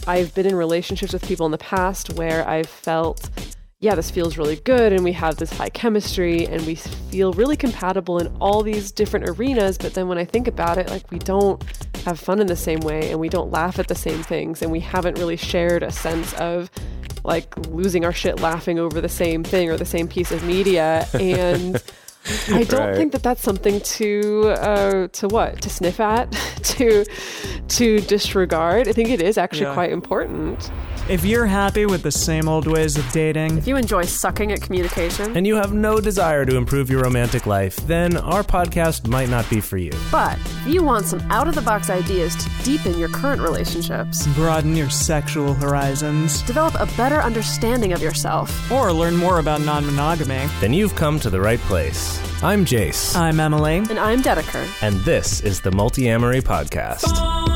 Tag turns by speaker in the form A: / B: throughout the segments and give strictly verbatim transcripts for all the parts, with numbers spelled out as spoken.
A: I've been in relationships with people in the past where I've felt, yeah, this feels really good and we have this high chemistry and we feel really compatible in all these different arenas. But then when I think about it, like we don't have fun in the same way and we don't laugh at the same things and we haven't really shared a sense of like losing our shit laughing over the same thing or the same piece of media. And I don't right. think that that's something to uh, to what to sniff at, to to disregard. I think it is actually yeah. quite important.
B: If you're happy with the same old ways of dating,
A: if you enjoy sucking at communication,
C: and you have no desire to improve your romantic life, then our podcast might not be for you.
A: But if you want some out-of-the-box ideas to deepen your current relationships,
B: broaden your sexual horizons,
A: develop a better understanding of yourself,
B: or learn more about non-monogamy,
C: then you've come to the right place. I'm Jace.
B: I'm Emily.
A: And I'm Dedeker.
C: And this is the Multi-Amory Podcast.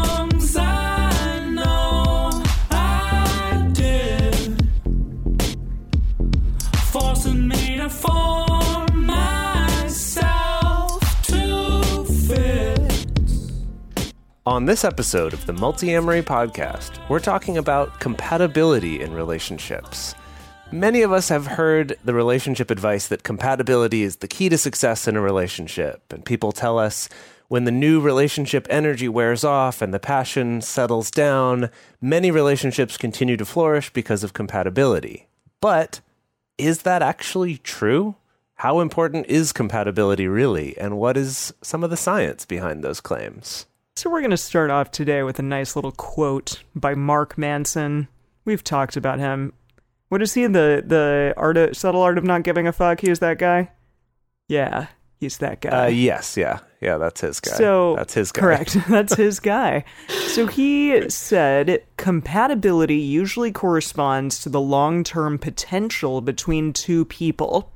C: On this episode of the Multi-Amory Podcast, we're talking about compatibility in relationships. Many of us have heard the relationship advice that compatibility is the key to success in a relationship, and people tell us when the new relationship energy wears off and the passion settles down, many relationships continue to flourish because of compatibility. But is that actually true? How important is compatibility really, and what is some of the science behind those claims?
B: So we're going to start off today with a nice little quote by Mark Manson. We've talked about him. What is he? The the art of, subtle art of not giving a fuck? He is that guy? Yeah, he's that guy.
C: Uh, yes, yeah. Yeah, that's his guy.
B: So,
C: that's his guy.
B: Correct. That's his guy. So he said, compatibility usually corresponds to the long-term potential between two people.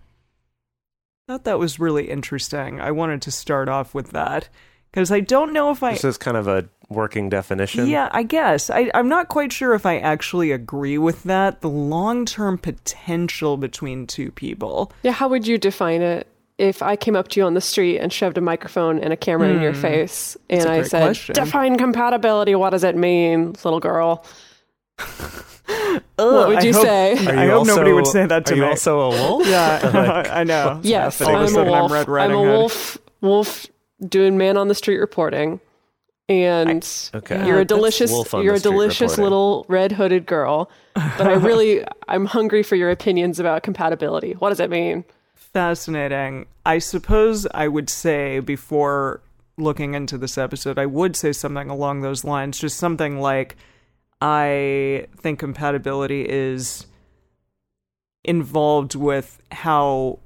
B: I thought that was really interesting. I wanted to start off with that. Because I don't know if I...
C: This is kind of a working definition.
B: Yeah, I guess. I, I'm not quite sure if I actually agree with that. The long-term potential between two people.
A: Yeah, how would you define it? If I came up to you on the street and shoved a microphone and a camera mm, in your face, and I said, question. define compatibility, what does it mean, little girl?
B: Ugh,
A: what would you,
B: I
A: say?
B: Hope, I hope
C: also,
B: nobody would say that to
C: are
B: me.
C: Are you also a wolf?
B: Yeah, like, I know.
A: Yes, I'm a wolf. I'm, I'm a wolf, wolf doing man on the street reporting. And
C: I, okay.
A: you're a delicious, you're a delicious reporting. little red hooded girl. But I really, I'm hungry for your opinions about compatibility. What does it mean?
B: Fascinating. I suppose I would say, before looking into this episode, I would say something along those lines. Just something like, I think compatibility is involved with how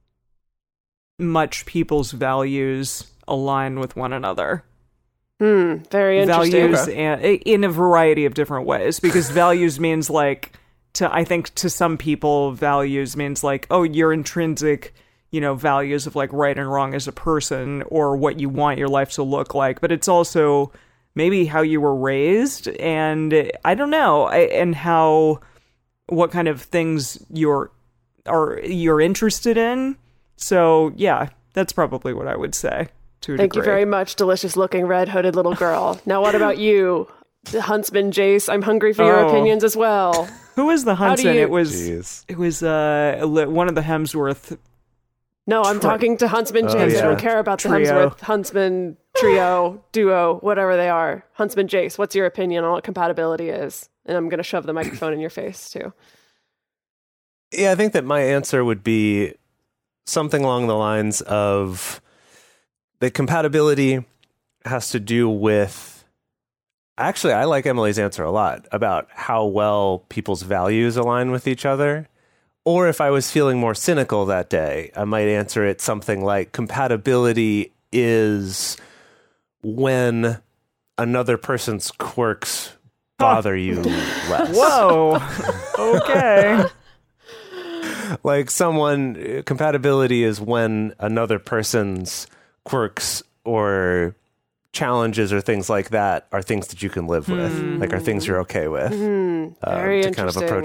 B: much people's values align with one another.
A: Hmm, very interesting.
B: Values and, in a variety of different ways, because values means like, to I think to some people, values means like, oh, your intrinsic, you know, values of like right and wrong as a person, or what you want your life to look like. But it's also maybe how you were raised, and I don't know, and how, what kind of things you're are you're interested in. So yeah, that's probably what I would say. To a
A: Thank
B: degree.
A: you very much, delicious-looking red-hooded little girl. Now, what about you, Huntsman Jace? I'm hungry for your
B: oh.
A: opinions as well.
B: Who is the Huntsman?
A: You...
B: It was
C: Jeez.
B: it was uh, one of the Hemsworth.
A: No, I'm tri- talking to Huntsman Jace. Oh, yeah. I don't care about
B: trio.
A: the Hemsworth Huntsman trio, duo, whatever they are. Huntsman Jace, what's your opinion on what compatibility is? And I'm going to shove the microphone in your face, too.
C: Yeah, I think that my answer would be something along the lines of that compatibility has to do with, actually, I like Emily's answer a lot about how well people's values align with each other. Or if I was feeling more cynical that day, I might answer it something like, compatibility is when another person's quirks bother you less.
B: Whoa. Okay.
C: Like someone, compatibility is when another person's quirks or challenges or things like that are things that you can live with, mm. like are things you're okay with.
A: Mm. Very
C: um, to kind of approach it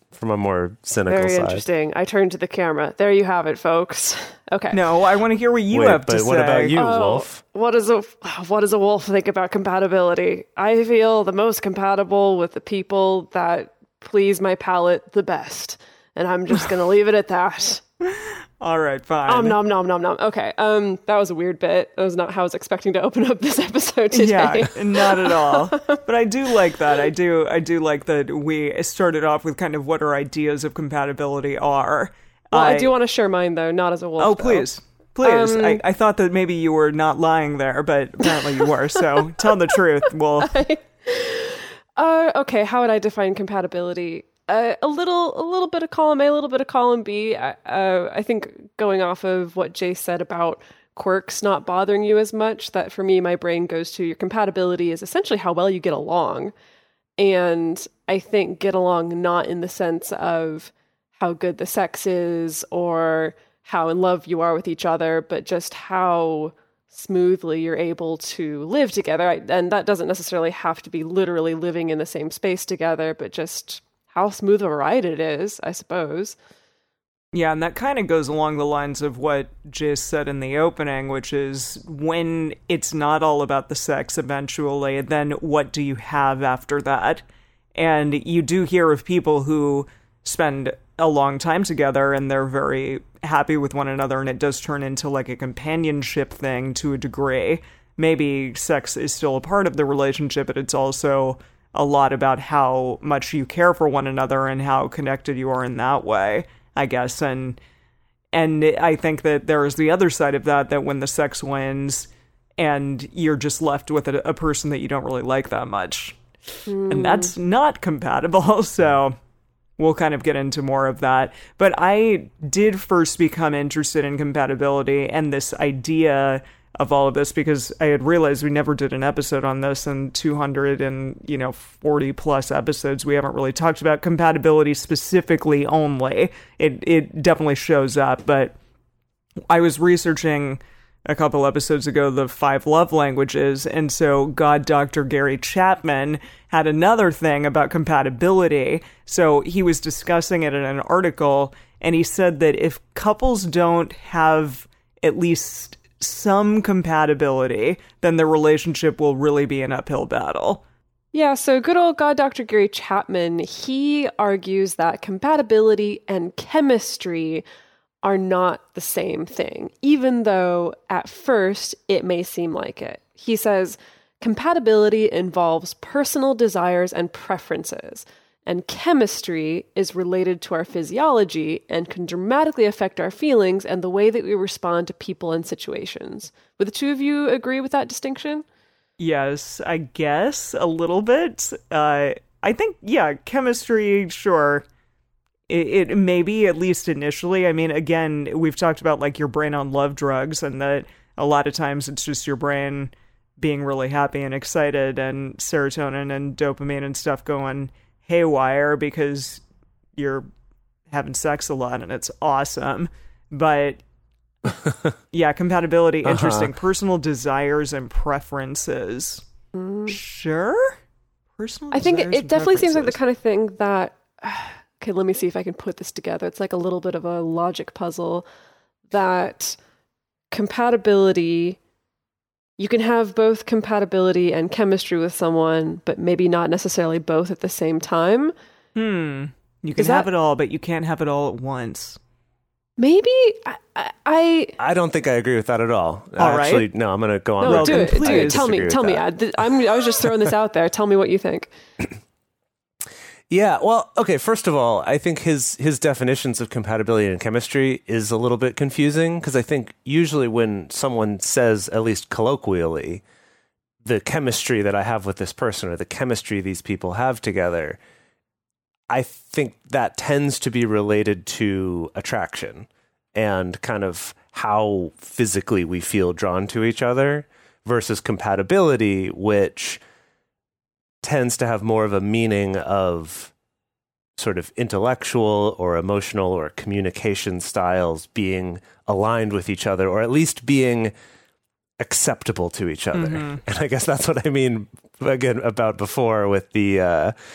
C: from a more cynical
A: Very
C: side.
A: interesting. I turned to the camera. There you have it, folks. Okay.
B: No, I want to hear what you
C: Wait,
B: have to
C: but
B: say.
C: what about you,
A: Oh,
C: Wolf?
A: What does a what does a wolf think about compatibility? I feel the most compatible with the people that please my palate the best, and I'm just gonna leave it at that.
B: All right, fine.
A: Um, nom nom nom nom. Okay. Um, that was a weird bit. That was not how I was expecting to open up this episode today.
B: Yeah, not at all. But I do like that. I do. I do like that we started off with kind of what our ideas of compatibility are.
A: Well, I,
B: I
A: do want to share mine though, not as a wolf.
B: Oh,
A: though.
B: please. Please.
A: Um,
B: I, I thought that maybe you were not lying there, but apparently you were. So tell the truth, Wolf.
A: Uh, okay. How would I define compatibility? Uh, a little, a little bit of column A, a little bit of column B. I- Uh, I think going off of what Jay said about quirks not bothering you as much, that for me, my brain goes to your compatibility is essentially how well you get along. And I think get along not in the sense of how good the sex is or how in love you are with each other, but just how smoothly you're able to live together. I, and that doesn't necessarily have to be literally living in the same space together, but just how smooth of a ride it is, I suppose.
B: Yeah, and that kind of goes along the lines of what Jay said in the opening, which is when it's not all about the sex eventually, then what do you have after that? And you do hear of people who spend a long time together and they're very happy with one another, and it does turn into like a companionship thing to a degree. Maybe sex is still a part of the relationship, but it's also a lot about how much you care for one another and how connected you are in that way, I guess. And and I think that there is the other side of that, that when the sex wins and you're just left with a, a person that you don't really like that much. Mm. And that's not compatible, so we'll kind of get into more of that. But I did first become interested in compatibility and this idea of all of this because I had realized we never did an episode on this, and two hundred and, you know, forty plus episodes, we haven't really talked about compatibility specifically only. It it definitely shows up, but I was researching a couple episodes ago the five love languages, and so God Doctor Gary Chapman had another thing about compatibility. So he was discussing it in an article, and he said that if couples don't have at least some compatibility, then the relationship will really be an uphill battle.
A: Yeah, so good old God Doctor Gary Chapman, he argues that compatibility and chemistry are not the same thing, even though at first it may seem like it. He says, compatibility involves personal desires and preferences, and chemistry is related to our physiology and can dramatically affect our feelings and the way that we respond to people and situations. Would the two of you agree with that distinction?
B: Yes, I guess a little bit. Uh, I think, yeah, chemistry, sure. It, it maybe, at least initially. I mean, again, we've talked about like your brain on love drugs, and that a lot of times it's just your brain being really happy and excited, and serotonin and dopamine and stuff going haywire because you're having sex a lot and it's awesome. But yeah, compatibility, uh-huh. Interesting. Personal desires and preferences. Mm. Sure. Personal
A: I think it, it definitely seems like the kind of thing that okay, let me see if I can put this together. It's like a little bit of a logic puzzle that compatibility, you can have both compatibility and chemistry with someone, but maybe not necessarily both at the same time.
B: Hmm. You can
A: Is
B: have
A: that,
B: it all, but you can't have it all at once.
A: Maybe I, I
C: I don't think I agree with that at all.
B: All right.
C: Actually, no, I'm going to go on.
A: No,
C: well,
A: do it. Do it. Tell me. Tell me. I,
C: that.
A: I'm, I was just throwing this out there. Tell me what you think.
C: Yeah, well, okay, first of all, I think his his definitions of compatibility and chemistry is a little bit confusing, because I think usually when someone says, at least colloquially, the chemistry that I have with this person or the chemistry these people have together, I think that tends to be related to attraction and kind of how physically we feel drawn to each other, versus compatibility, which tends to have more of a meaning of sort of intellectual or emotional or communication styles being aligned with each other, or at least being acceptable to each other. Mm-hmm. And I guess that's what I mean, again, about before with the uh,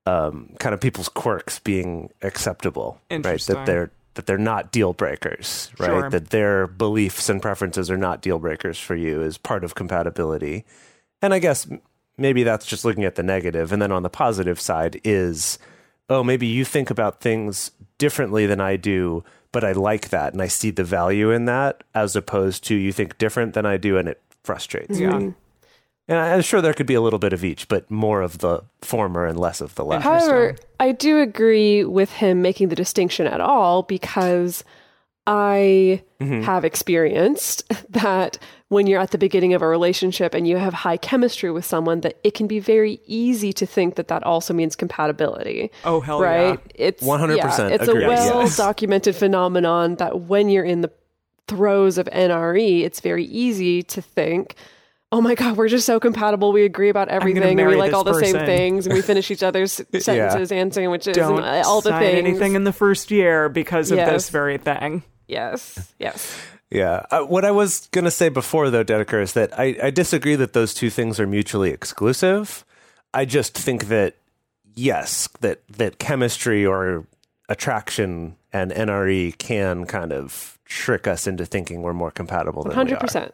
C: um, kind of people's quirks being acceptable, right?
B: Interesting.
C: That they're that they're not deal breakers, right?
B: Sure.
C: That their beliefs and preferences are not deal breakers for you is part of compatibility. And I guess maybe that's just looking at the negative. And then on the positive side is, oh, maybe you think about things differently than I do, but I like that and I see the value in that, as opposed to you think different than I do and it frustrates
B: Yeah.
C: me. And I'm sure there could be a little bit of each, but more of the former and less of the latter.
A: However, I do agree with him making the distinction at all, because I
C: Mm-hmm.
A: have experienced that when you're at the beginning of a relationship and you have high chemistry with someone, that it can be very easy to think that that also means compatibility.
B: Oh, hell
A: right?
B: yeah.
A: It's
C: one hundred percent
A: yeah, it's
C: agree.
A: a
C: Yes.
A: well-documented phenomenon that when you're in the throes of N R E, it's very easy to think, oh my God, we're just so compatible. We agree about everything. And we
B: marry
A: like
B: this
A: all the same
B: person.
A: things. And we finish each other's sentences and sandwiches
B: Don't
A: and all the
B: sign
A: things.
B: anything in the first year because of
A: Yes.
B: this very thing.
A: Yes. Yes.
C: Yeah. Uh, what I was going to say before, though, Dedeker, is that I, I disagree that those two things are mutually exclusive. I just think that, yes, that, that chemistry or attraction and N R E can kind of trick us into thinking we're more compatible than
A: one hundred
C: we
A: percent.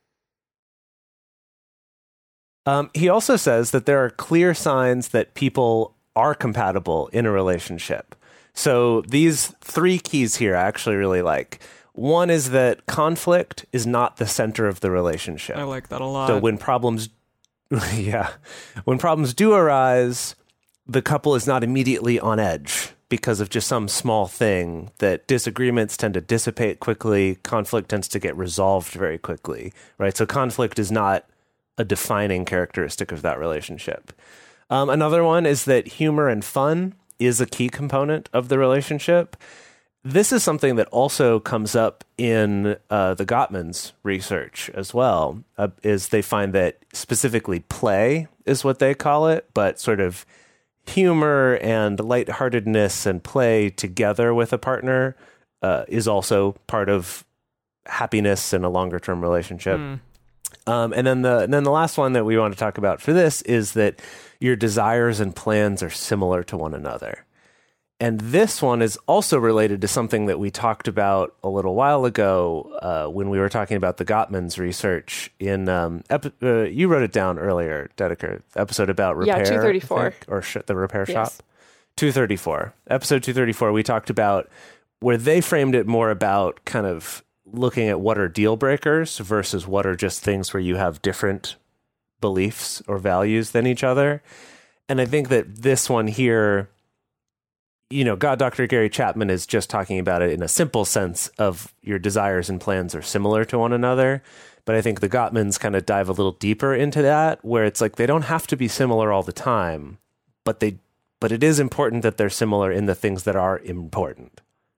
C: are. Um, he also says that there are clear signs that people are compatible in a relationship. So these three keys here I actually really like. One is that conflict is not the center of the relationship.
B: I like that a lot.
C: So when problems, yeah, when problems do arise, the couple is not immediately on edge because of just some small thing. That disagreements tend to dissipate quickly. Conflict tends to get resolved very quickly, right? So conflict is not a defining characteristic of that relationship. Um, another one is that humor and fun is a key component of the relationship. This is something that also comes up in uh, the Gottman's research as well, uh, is they find that specifically play is what they call it, but sort of humor and lightheartedness and play together with a partner uh, is also part of happiness in a longer term relationship.
B: Mm.
C: Um, and then the and then the last one that we want to talk about for this is that your desires and plans are similar to one another. And this one is also related to something that we talked about a little while ago uh, when we were talking about the Gottman's research in, um, epi- uh, you wrote it down earlier, Dedeker, episode about repair.
A: Yeah, two thirty-four.
C: I think, or sh- the repair
A: Yes.
C: shop. two thirty-four. Episode two thirty-four, we talked about where they framed it more about kind of looking at what are deal breakers versus what are just things where you have different beliefs or values than each other. And I think that this one here, you know, God, Doctor Gary Chapman is just talking about it in a simple sense of your desires and plans are similar to one another. But I think the Gottmans kind of dive a little deeper into that, where it's like they don't have to be similar all the time, but they, but it is important that they're similar in the things that are important.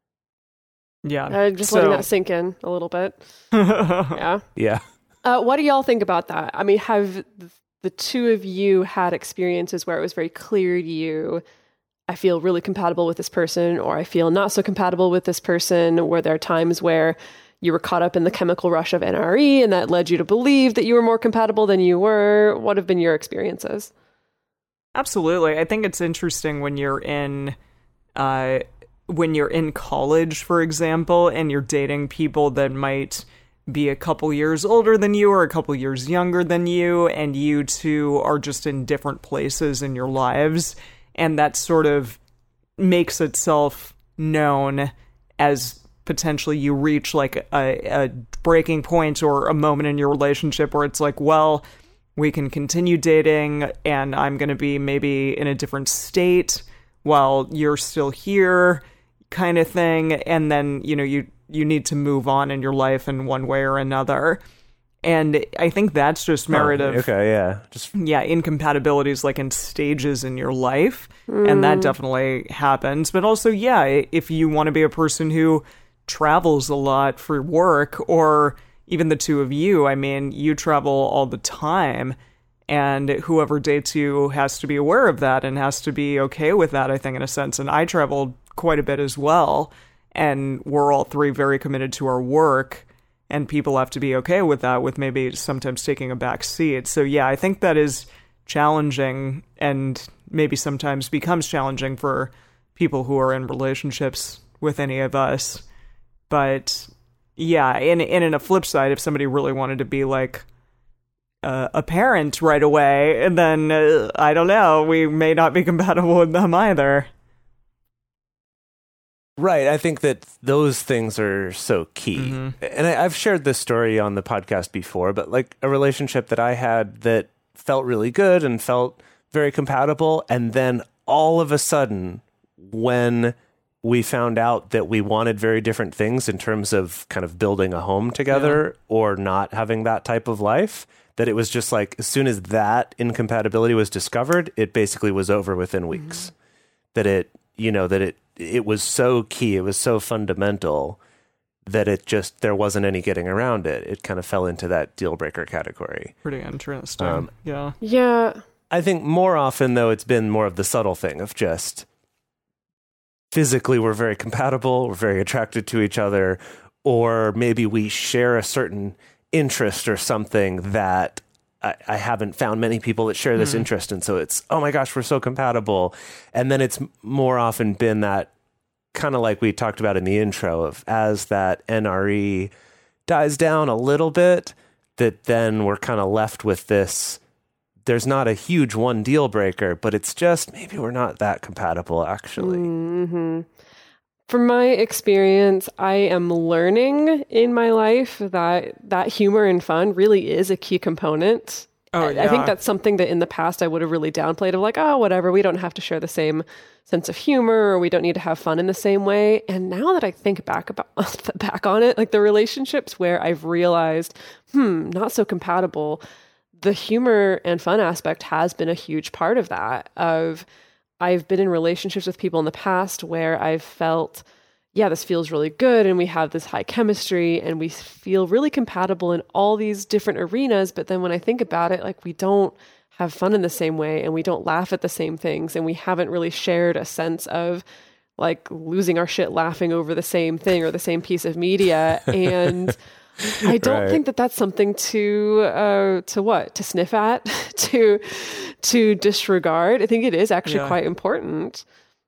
B: Yeah.
A: Uh, just
B: So-
A: letting that sink in a little bit. Yeah.
C: Yeah.
A: Uh, what do y'all think about that? I mean, have th- the two of you had experiences where it was very clear to you, I feel really compatible with this person, or I feel not so compatible with this person? Were there times where you were caught up in the chemical rush of N R E and that led you to believe that you were more compatible than you were? What have been your experiences?
B: Absolutely. I think it's interesting when you're in uh, when you're in college, for example, and you're dating people that might be a couple years older than you or a couple years younger than you, and you two are just in different places in your lives, and that sort of makes itself known as potentially you reach like a, a breaking point or a moment in your relationship where it's like, well, we can continue dating and I'm going to be maybe in a different state while you're still here, kind of thing. And then, you know, you, you need to move on in your life in one way or another. And I think that's just merit
C: Oh,
B: of,
C: okay, yeah. Just
B: yeah, incompatibilities like in stages in your life. And that definitely happens. But also, yeah, if you want to be a person who travels a lot for work, or even the two of you, I mean, you travel all the time, and whoever dates you has to be aware of that and has to be okay with that, I think, in a sense. And I traveled quite a bit as well, and we're all three very committed to our work, and people have to be okay with that, with maybe sometimes taking a back seat. So yeah, I think that is challenging, and maybe sometimes becomes challenging for people who are in relationships with any of us. But yeah, and, and in a flip side, if somebody really wanted to be like uh, a parent right away, and then uh, I don't know, we may not be compatible with them either.
C: Right. I think that those things are so key.
B: Mm-hmm.
C: And I, I've shared this story on the podcast before, but like a relationship that I had that felt really good and felt very compatible. And then all of a sudden, when we found out that we wanted very different things in terms of kind of building a home together yeah. or not having that type of life, that it was just like, as soon as that incompatibility was discovered, it basically was over within weeks. Mm-hmm. That it, you know, that it, it was so key, it was so fundamental that it just, there wasn't any getting around it. It kind of fell into that deal breaker category.
B: Pretty interesting.
C: Um,
B: yeah.
A: Yeah.
C: I think more often, though, it's been more of the subtle thing of just physically we're very compatible, we're very attracted to each other, or maybe we share a certain interest or something that I, I haven't found many people that share this mm. interest. And so it's, oh my gosh, we're so compatible. And then it's more often been that kind of like we talked about in the intro of as that N R E dies down a little bit, that then we're kind of left with this, there's not a huge one deal breaker, but it's just maybe we're not that compatible actually.
A: Mm-hmm. From my experience, I am learning in my life that that humor and fun really is a key component.
B: Oh, yeah.
A: I think that's something that in the past I would have really downplayed of like, oh, whatever, we don't have to share the same sense of humor or we don't need to have fun in the same way. And now that I think back about back on it, like the relationships where I've realized, hmm, not so compatible, the humor and fun aspect has been a huge part of that. Of I've been in relationships with people in the past where I've felt, yeah, this feels really good and we have this high chemistry and we feel really compatible in all these different arenas. But then when I think about it, like we don't have fun in the same way and we don't laugh at the same things and we haven't really shared a sense of like losing our shit laughing over the same thing or the same piece of media. And I don't
C: right.
A: think that that's something to uh, to what to sniff at, to to disregard. I think it is actually
B: yeah.
A: quite important.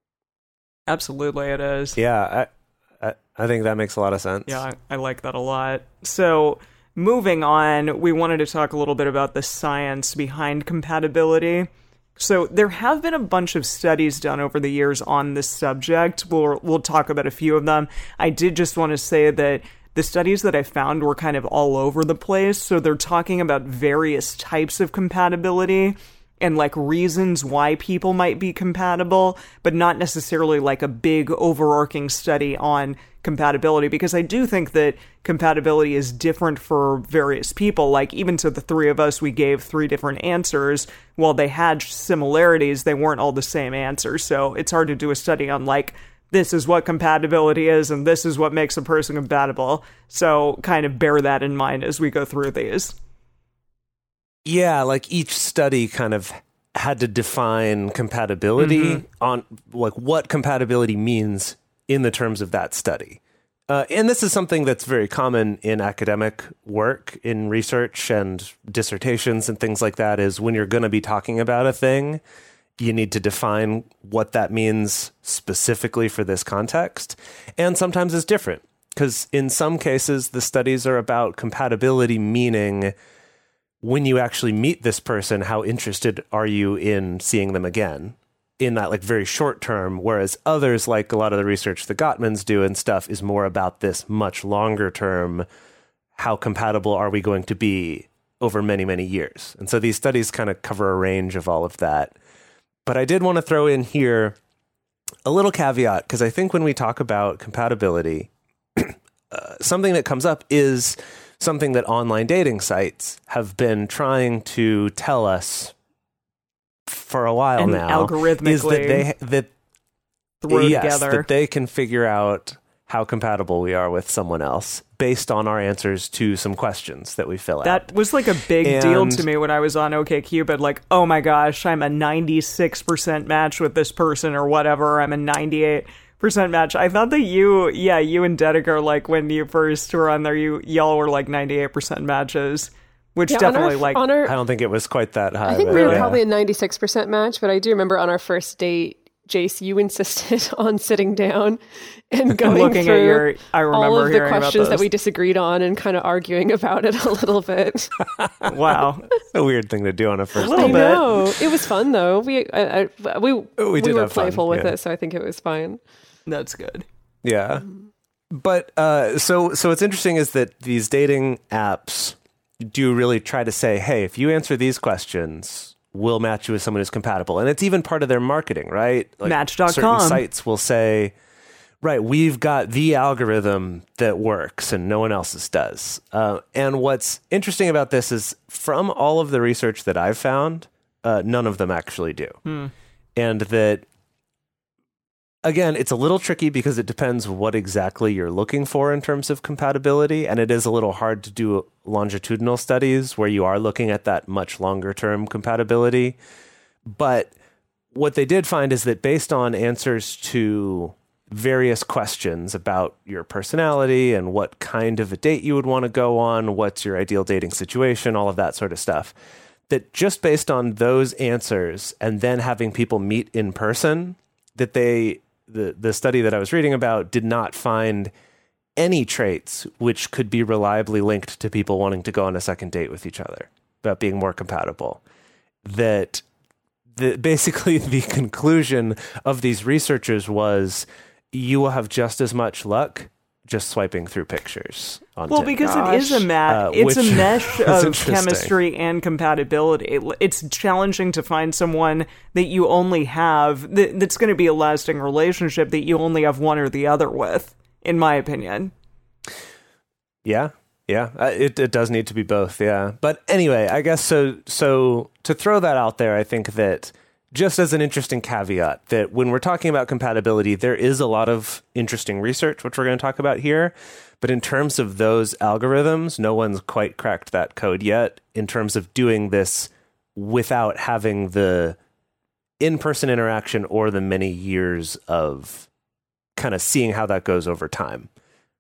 B: Absolutely, it is.
C: Yeah, I, I I think that makes a lot of sense.
B: Yeah, I, I like that a lot. So moving on, we wanted to talk a little bit about the science behind compatibility. So there have been a bunch of studies done over the years on this subject. We'll we'll talk about a few of them. I did just want to say that the studies that I found were kind of all over the place. So they're talking about various types of compatibility and like reasons why people might be compatible, but not necessarily like a big overarching study on compatibility, because I do think that compatibility is different for various people. Like even to the three of us, we gave three different answers. While they had similarities, they weren't all the same answers. So it's hard to do a study on like, this is what compatibility is, and this is what makes a person compatible. So kind of bear that in mind as we go through these.
C: Yeah, like each study kind of had to define compatibility mm-hmm. on like what compatibility means in the terms of that study. Uh, and this is something that's very common in academic work, in research and dissertations and things like that, is when you're going to be talking about a thing, you need to define what that means specifically for this context. And sometimes it's different, because in some cases, the studies are about compatibility, meaning when you actually meet this person, how interested are you in seeing them again in that like very short term, whereas others, like a lot of the research the Gottmans do and stuff, is more about this much longer term, how compatible are we going to be over many, many years. And so these studies kind of cover a range of all of that. But I did want to throw in here a little caveat, because I think when we talk about compatibility, uh, something that comes up is something that online dating sites have been trying to tell us for a while
B: and
C: now.
B: Algorithmically
C: is that they that
B: throw
C: yes,
B: together
C: that they can figure out how compatible we are with someone else based on our answers to some questions that we fill
B: that
C: out.
B: That was like a big
C: and
B: deal to me when I was on OkCupid. Like, oh my gosh, I'm a ninety-six percent match with this person or whatever. I'm a ninety-eight percent match. I thought that you, yeah, you and Dedeker, like when you first were on there, you y'all were like ninety-eight percent matches. which
A: Yeah,
B: definitely
A: on our,
B: like
A: on our,
C: I don't think it was quite that high.
A: I think
C: but
A: we were
C: yeah.
A: probably a ninety-six percent match, but I do remember on our first date, Jace, you insisted on sitting down and going
B: looking
A: through
B: at your. I remember
A: all of the
B: hearing about
A: questions that
B: those.
A: we disagreed on and kind of arguing about it a little bit.
B: Wow,
C: It's a weird thing to do on a first
B: A little
C: date.
B: bit.
A: No, it was fun though. We I, I, we we,
C: did
A: were
C: have fun,
A: playful with
C: yeah.
A: it, so I think it was fine.
B: that's good.
C: Yeah. But uh, so so what's interesting is that these dating apps do really try to say, hey, if you answer these questions, we'll match you with someone who's compatible. And it's even part of their marketing, right? Like
B: Match dot
C: certain
B: com.
C: sites will say, right, we've got the algorithm that works and no one else's does. Uh, and what's interesting about this is from all of the research that I've found, uh, none of them actually do.
B: Hmm.
C: And that, again, it's a little tricky because it depends what exactly you're looking for in terms of compatibility. And it is a little hard to do longitudinal studies where you are looking at that much longer term compatibility. But what they did find is that based on answers to various questions about your personality and what kind of a date you would want to go on, what's your ideal dating situation, all of that sort of stuff, that just based on those answers and then having people meet in person, that they the the study that I was reading about did not find any traits which could be reliably linked to people wanting to go on a second date with each other, about being more compatible. That the basically the conclusion of these researchers was you will have just as much luck just swiping through pictures on
B: Well,
C: Tinder.
B: because it is a ma-
C: Uh,
B: it's a
C: which
B: mesh
C: is
B: of
C: interesting.
B: chemistry and compatibility. It- It's challenging to find someone that you only have that, that's going to be a lasting relationship that you only have one or the other with, in my opinion.
C: Yeah, yeah, uh, it it does need to be both. Yeah, but anyway, I guess so. So to throw that out there, I think that just as an interesting caveat, that when we're talking about compatibility, there is a lot of interesting research, which we're going to talk about here. But in terms of those algorithms, no one's quite cracked that code yet in terms of doing this without having the in-person interaction or the many years of kind of seeing how that goes over time.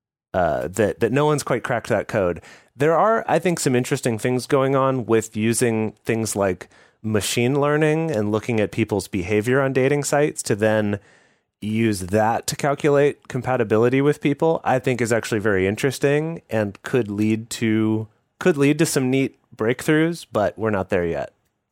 C: Uh, that, that no one's quite cracked that code. There are, I think, some interesting things going on with using things like machine learning and looking at people's behavior on dating sites to then use that to calculate compatibility with people. I think is actually very interesting and could lead to could lead to some neat breakthroughs, but we're not there yet.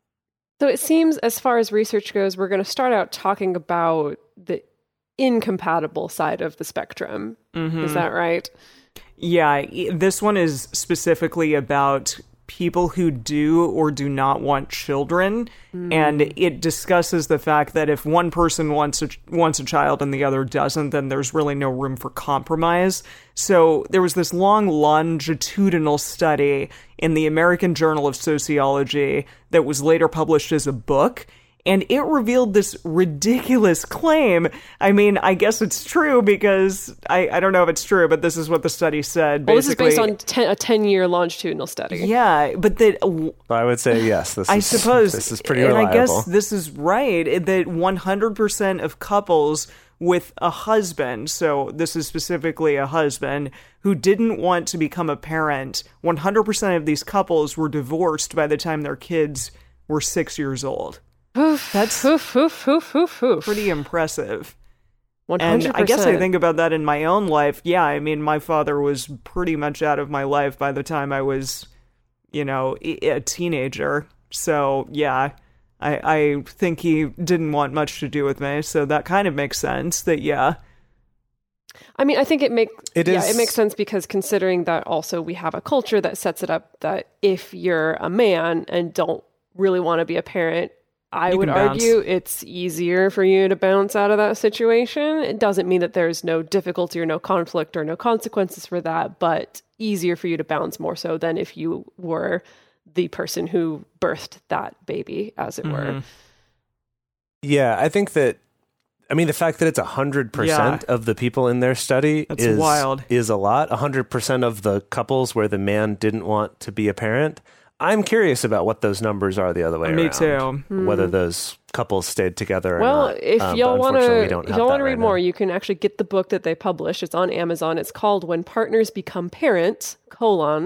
A: So it seems, as far as research goes, we're going to start out talking about the incompatible side of the spectrum.
B: Mm-hmm.
A: Is that right?
B: Yeah, i- this one is specifically about people who do or do not want children,
A: Mm.
B: and it discusses the fact that if one person wants a, wants a child and the other doesn't, then there's really no room for compromise. So there was this long longitudinal study in the American Journal of Sociology that was later published as a book, and it revealed this ridiculous claim. I mean, I guess it's true because I, I don't know if it's true, but this is what the study said.
A: Well, this is
B: basically.
A: based on ten, a ten-year longitudinal study.
B: Yeah, but that
C: I would say yes. This
B: I
C: is,
B: suppose
C: this is pretty
B: and
C: reliable.
B: I guess this is right it- that one hundred percent of couples with a husband, so this is specifically a husband who didn't want to become a parent, one hundred percent of these couples were divorced by the time their kids were six years old. That's
A: Oof, oof, oof, oof, oof.
B: pretty impressive.
A: one
B: And
A: hundred percent.
B: I guess I think about that in my own life. Yeah, I mean, my father was pretty much out of my life by the time I was, you know, i- a teenager. So, yeah, I, I think he didn't want much to do with me. So that kind of makes sense that, yeah.
A: I mean, I think it makes
C: It
A: yeah,
C: is-
A: it makes sense because considering that also we have a culture that sets it up that if you're a man and don't really want to be a parent, I
B: You
A: would
B: can bounce.
A: argue it's easier for you to bounce out of that situation. It doesn't mean that there's no difficulty or no conflict or no consequences for that, but easier for you to bounce more so than if you were the person who birthed that baby, as it
B: Mm-hmm.
A: were.
C: Yeah, I think that, I mean, the fact that it's one hundred percent
B: Yeah.
C: of the people in their study
B: That's
C: is
B: wild.
C: is a lot. one hundred percent of the couples where the man didn't want to be a parent. I'm curious about what those numbers are the other way
B: Me
C: around.
B: too.
C: Whether those couples stayed together or
A: Well,
C: not.
A: if
C: Um, but
A: y'all want
C: unfortunately, we
A: to,
C: don't
A: if
C: have
A: y'all
C: that
A: want to read
C: right
A: more,
C: now.
A: you can actually get the book that they published. It's on Amazon. It's called "When Partners Become Parents: colon, the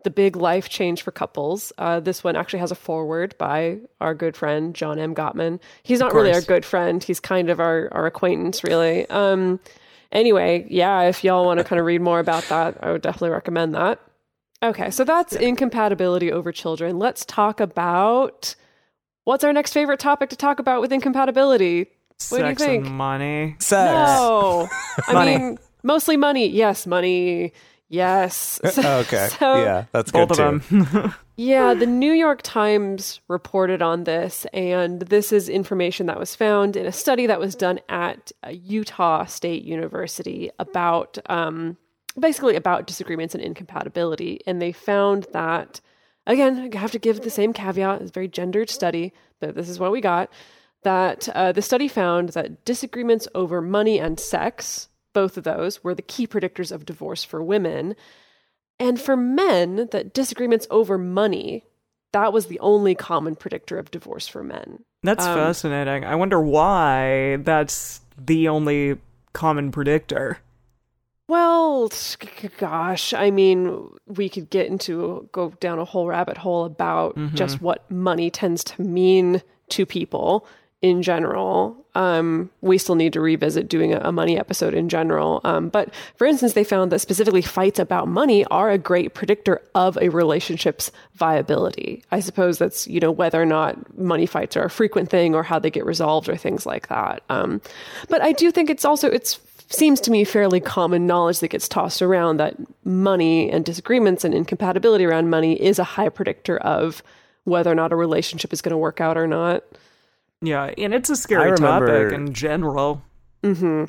A: the big life change for couples. Uh, this one actually has a foreword by our good friend, John M. Gottman. He's not really our good friend. He's kind of our, our acquaintance, really. Um, anyway, yeah, if y'all want to kind of read more about that, I would definitely recommend that. Okay, so that's yeah. incompatibility over children. Let's talk about what's our next favorite topic to talk about with incompatibility. What
B: Sex
A: do you think?
B: And money.
C: Sex.
A: No. I
B: Money.
A: mean, mostly money. Yes, money. Yes.
C: Okay.
A: So,
C: yeah, that's
B: Both
C: good
B: of
C: too.
B: them.
A: yeah, the New York Times reported on this, and this is information that was found in a study that was done at Utah State University about um, basically about disagreements and incompatibility. And they found that, again, I have to give the same caveat, it's a very gendered study, but this is what we got, that uh, the study found that disagreements over money and sex, both of those, were the key predictors of divorce for women. And for men, that disagreements over money, that was the only common predictor of divorce for men.
B: That's
A: Um,
B: fascinating. I wonder why that's the only common predictor.
A: Well, g- gosh, I mean, we could get into, go down a whole rabbit hole about
B: Mm-hmm.
A: just what money tends to mean to people in general. Um, we still need to revisit doing a, a money episode in general. Um, but for instance, they found that specifically fights about money are a great predictor of a relationship's viability. I suppose that's, you know, whether or not money fights are a frequent thing or how they get resolved or things like that. Um, but I do think it's also, it's seems to me fairly common knowledge that gets tossed around that money and disagreements and incompatibility around money is a high predictor of whether or not a relationship is going to work out or not.
B: Yeah, and it's a scary
C: I remember-
B: topic in general.
A: Mm-hmm.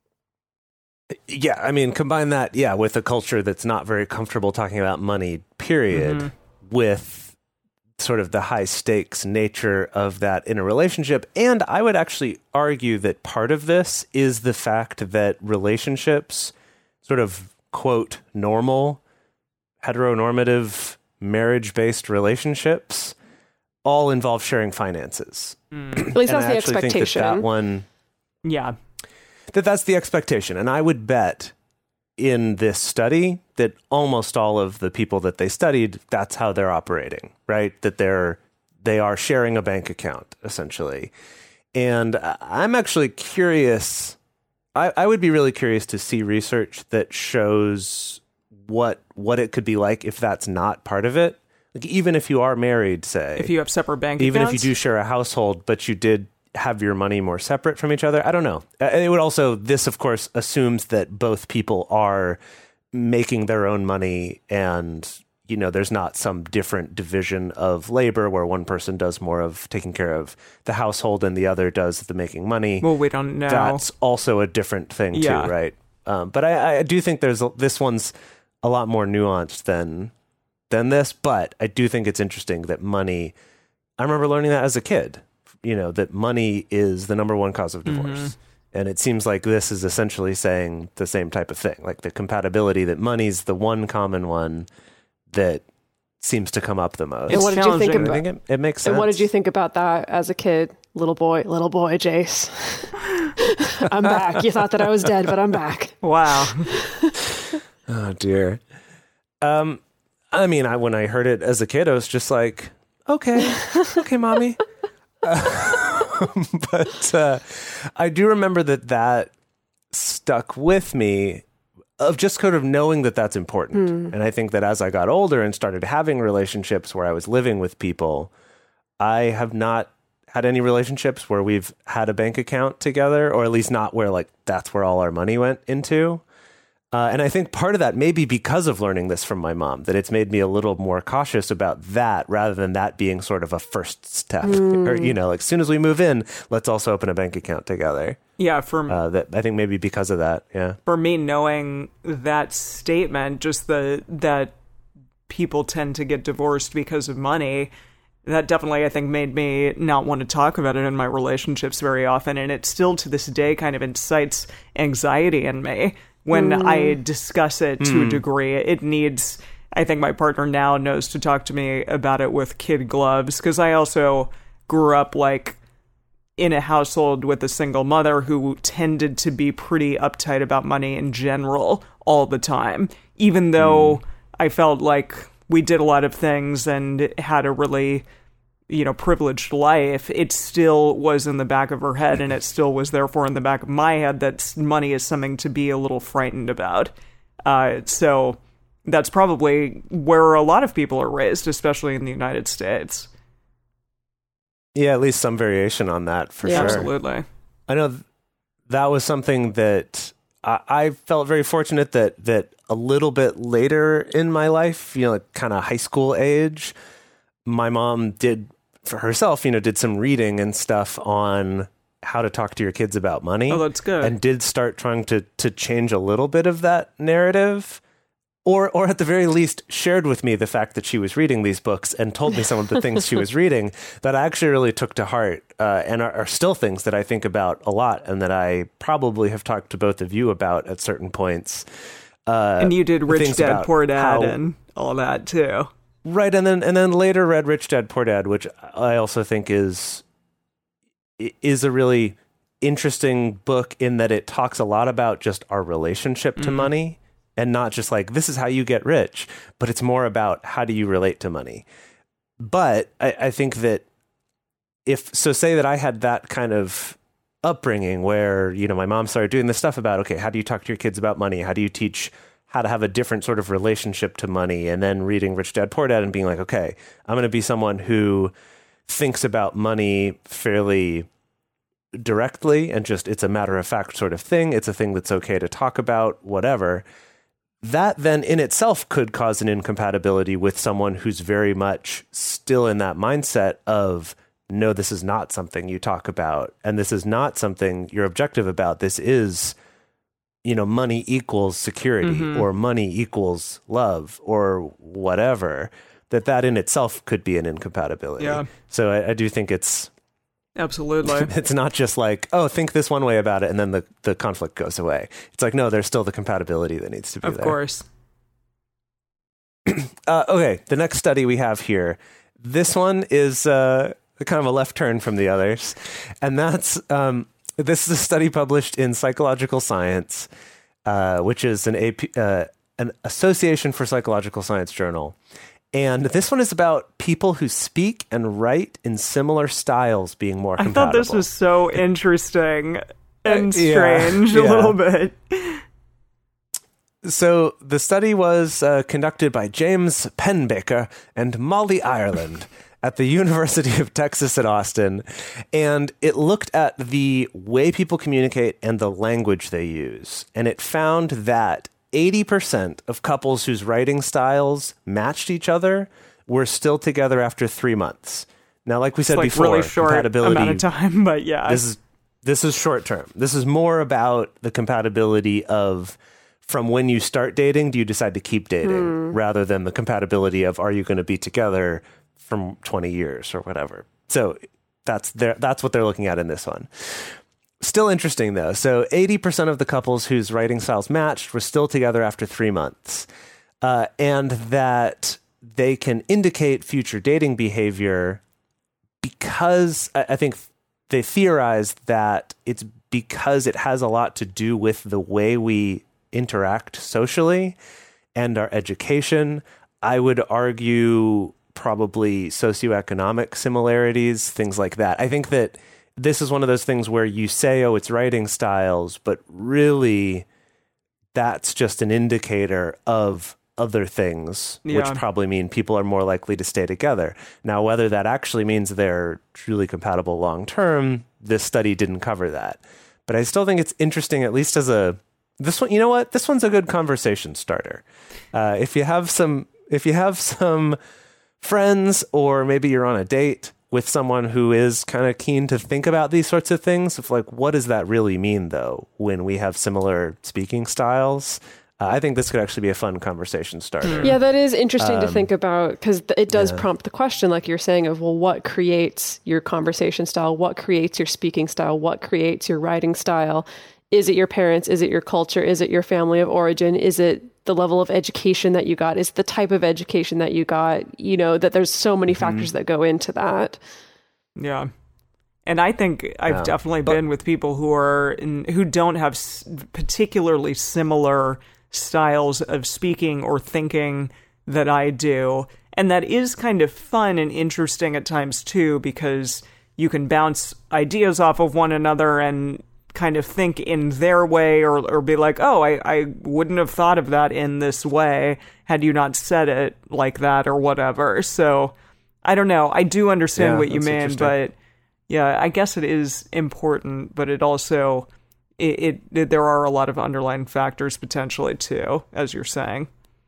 C: Yeah, I mean, combine that, yeah, with a culture that's not very comfortable talking about money, period,
B: Mm-hmm.
C: with sort of the high stakes nature of that in a relationship. And I would actually argue that part of this is the fact that relationships, sort of, quote, normal, heteronormative, marriage-based relationships, all involve sharing finances.
A: At least
C: And
A: that's
C: I
A: the
C: actually think
A: expectation.
C: that, that one...
B: Yeah.
C: that that's the expectation. And I would bet in this study that almost all of the people that they studied, that's how they're operating, right? That they're, they are sharing a bank account, essentially. And I'm actually curious, I, I would be really curious to see research that shows what, what it could be like if that's not part of it. Like, even if you are married, say.
B: If you have separate bank
C: Even
B: accounts.
C: if you do share a household, but you did have your money more separate from each other. I don't know. Uh, It would also, this of course assumes that both people are making their own money and, you know, there's not some different division of labor where one person does more of taking care of the household and the other does the making money.
B: Well, we don't know.
C: That's also a different thing
B: Yeah.
C: too, right? Um, but I, I do think there's a, this one's a lot more nuanced than than this, but I do think it's interesting that money, I remember learning that as a kid, you know, that money is the number one cause of divorce.
B: Mm-hmm.
C: And it seems like this is essentially saying the same type of thing, like the compatibility, that money's the one common one that seems to come up the most.
A: And what did you think
B: challenging.
C: I
A: about
C: think it, it makes sense.
A: And what did you think about that as a kid? Little boy, little boy, Jace. I'm back. You thought that I was dead, but I'm back.
B: Wow.
C: Oh dear. Um, I mean, I when I heard it as a kid, I was just like, okay, okay, mommy. Uh, but uh, I do remember that that stuck with me, of just kind of knowing that that's important. And I think that as I got older and started having relationships where I was living with people, I have not had any relationships where we've had a bank account together, or at least not where like that's where all our money went into. Uh, and I think part of that may be because of learning this from my mom, that it's made me a little more cautious about that rather than that being sort of a first step.
A: Mm.
C: Or, you know, like as soon as we move in, let's also open a bank account together.
B: Yeah, for
C: Uh, that I think maybe because of that. Yeah.
B: for me, knowing that statement, just the that people tend to get divorced because of money, that definitely, I think, made me not want to talk about it in my relationships very often. And it still, to this day, kind of incites anxiety in me when
A: Mm.
B: I discuss it to a degree. It needs, I think my partner now knows to talk to me about it with kid gloves, because I also grew up like in a household with a single mother who tended to be pretty uptight about money in general all the time, even though I felt like we did a lot of things and had a really, you know, privileged life, it still was in the back of her head, and it still was therefore in the back of my head that money is something to be a little frightened about. Uh, so that's probably where a lot of people are raised, especially in the United States.
C: Yeah, at least some variation on that, for
B: yeah,
C: sure.
B: Absolutely.
C: I know th- that was something that I, I felt very fortunate that that a little bit later in my life, you know, like kind of high school age, my mom did for herself, you know, did some reading and stuff on how to talk to your kids about money.
B: Oh, that's good.
C: And did start trying to to change a little bit of that narrative. Or, or at the very least, shared with me the fact that she was reading these books and told me some of the things she was reading that I actually really took to heart, uh, and are, are still things that I think about a lot, and that I probably have talked to both of you about at certain points. Uh,
B: and you did Rich Dad, Poor Dad,
C: how,
B: and all that too,
C: right? And then and then later read Rich Dad, Poor Dad, which I also think is is a really interesting book in that it talks a lot about just our relationship to mm. money. And not just like, this is how you get rich, but it's more about how do you relate to money. But I, I think that if, so say that I had that kind of upbringing where, you know, my mom started doing this stuff about, okay, how do you talk to your kids about money? How do you teach how to have a different sort of relationship to money? And then reading Rich Dad, Poor Dad and being like, okay, I'm going to be someone who thinks about money fairly directly and just, it's a matter of fact sort of thing. It's a thing that's okay to talk about, whatever. That then in itself could cause an incompatibility with someone who's very much still in that mindset of, no, this is not something you talk about. And this is not something you're objective about. This is, you know, money equals security mm-hmm. or money equals love or whatever, that that in itself could be an incompatibility.
B: Yeah.
C: So I, I do think it's,
B: absolutely.
C: It's not just like, oh, think this one way about it, and then the, the conflict goes away. It's like, no, there's still the compatibility that needs to be
B: of
C: there.
B: Of course.
C: uh, okay, the next study we have here. This one is uh, kind of a left turn from the others, and that's um, this is a study published in Psychological Science, uh, which is an A P, uh, an Association for Psychological Science journal. And this one is about people who speak and write in similar styles being more compatible.
B: I thought this was so interesting and
C: uh, yeah,
B: strange
C: yeah.
B: a little bit.
C: So the study was uh, conducted by James Penbaker and Molly Ireland at the University of Texas at Austin. And it looked at the way people communicate and the language they use. And it found that eighty percent of couples whose writing styles matched each other were still together after three months. Now, like we
B: it's
C: said
B: like
C: before,
B: really short
C: compatibility
B: amount of time, but yeah,
C: this is this is short term. This is more about the compatibility of from when you start dating, do you decide to keep dating, hmm. rather than the compatibility of are you going to be together from twenty years or whatever. So that's their, that's what they're looking at in this one. Still interesting, though. So eighty percent of the couples whose writing styles matched were still together after three months. Uh, and that they can indicate future dating behavior because I, I think they theorized that it's because it has a lot to do with the way we interact socially and our education. I would argue probably socioeconomic similarities, things like that. I think that this is one of those things where you say, oh, it's writing styles, but really that's just an indicator of other things, yeah. which probably mean people are more likely to stay together. Now, whether that actually means they're truly compatible long term, this study didn't cover that. But I still think it's interesting, at least as a, this one, you know what? This one's a good conversation starter. Uh, if you have some, if you have some friends, or maybe you're on a date with someone who is kind of keen to think about these sorts of things, of like, what does that really mean, though, when we have similar speaking styles? Uh, I think this could actually be a fun conversation starter.
A: Yeah, that is interesting um, to think about, because th- it does
C: yeah.
A: prompt the question, like you're saying, of, well, what creates your conversation style? What creates your speaking style? What creates your writing style? Is it your parents? Is it your culture? Is it your family of origin? Is it the level of education that you got? Is it the type of education that you got? You know, that there's so many factors mm-hmm. that go into that.
B: Yeah. And I think I've
C: yeah.
B: definitely
C: but,
B: been with people who are in, who don't have s- particularly similar styles of speaking or thinking that I do. And that is kind of fun and interesting at times too, because you can bounce ideas off of one another and kind of think in their way, or, or be like, oh, I, I wouldn't have thought of that in this way had you not said it like that or whatever. So I don't know. I do understand
C: Yeah,
B: what you
C: that's
B: mean,
C: interesting.
B: but yeah, I guess it is important, but it also, it, it, it there are a lot of underlying factors potentially too, as you're saying.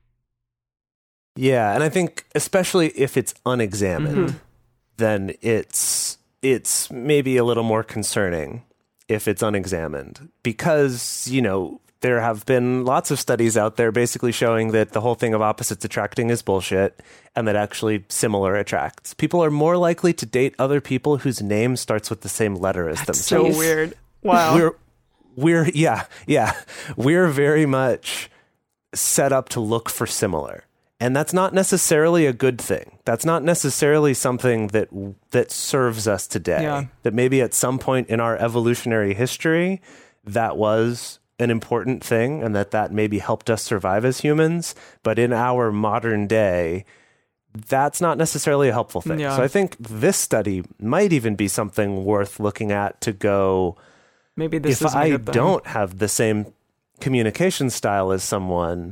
C: Yeah, and I think especially if it's unexamined,
B: Mm-hmm.
C: then it's it's maybe a little more concerning if it's unexamined, because, you know, there have been lots of studies out there basically showing that the whole thing of opposites attracting is bullshit, and that actually similar attracts. People are more likely to date other people whose name starts with the same letter as
B: That's so
C: themselves.
B: weird. Wow.
C: We're we're yeah, yeah. We're very much set up to look for similar. And that's not necessarily a good thing. That's not necessarily something that that serves us today.
B: Yeah.
C: That maybe at some point in our evolutionary history, that was an important thing, and that that maybe helped us survive as humans. But in our modern day, that's not necessarily a helpful thing.
B: Yeah.
C: So I think this study might even be something worth looking at to go,
B: Maybe this
C: if
B: isn't a
C: I
B: good thing.
C: don't have the same communication style as someone,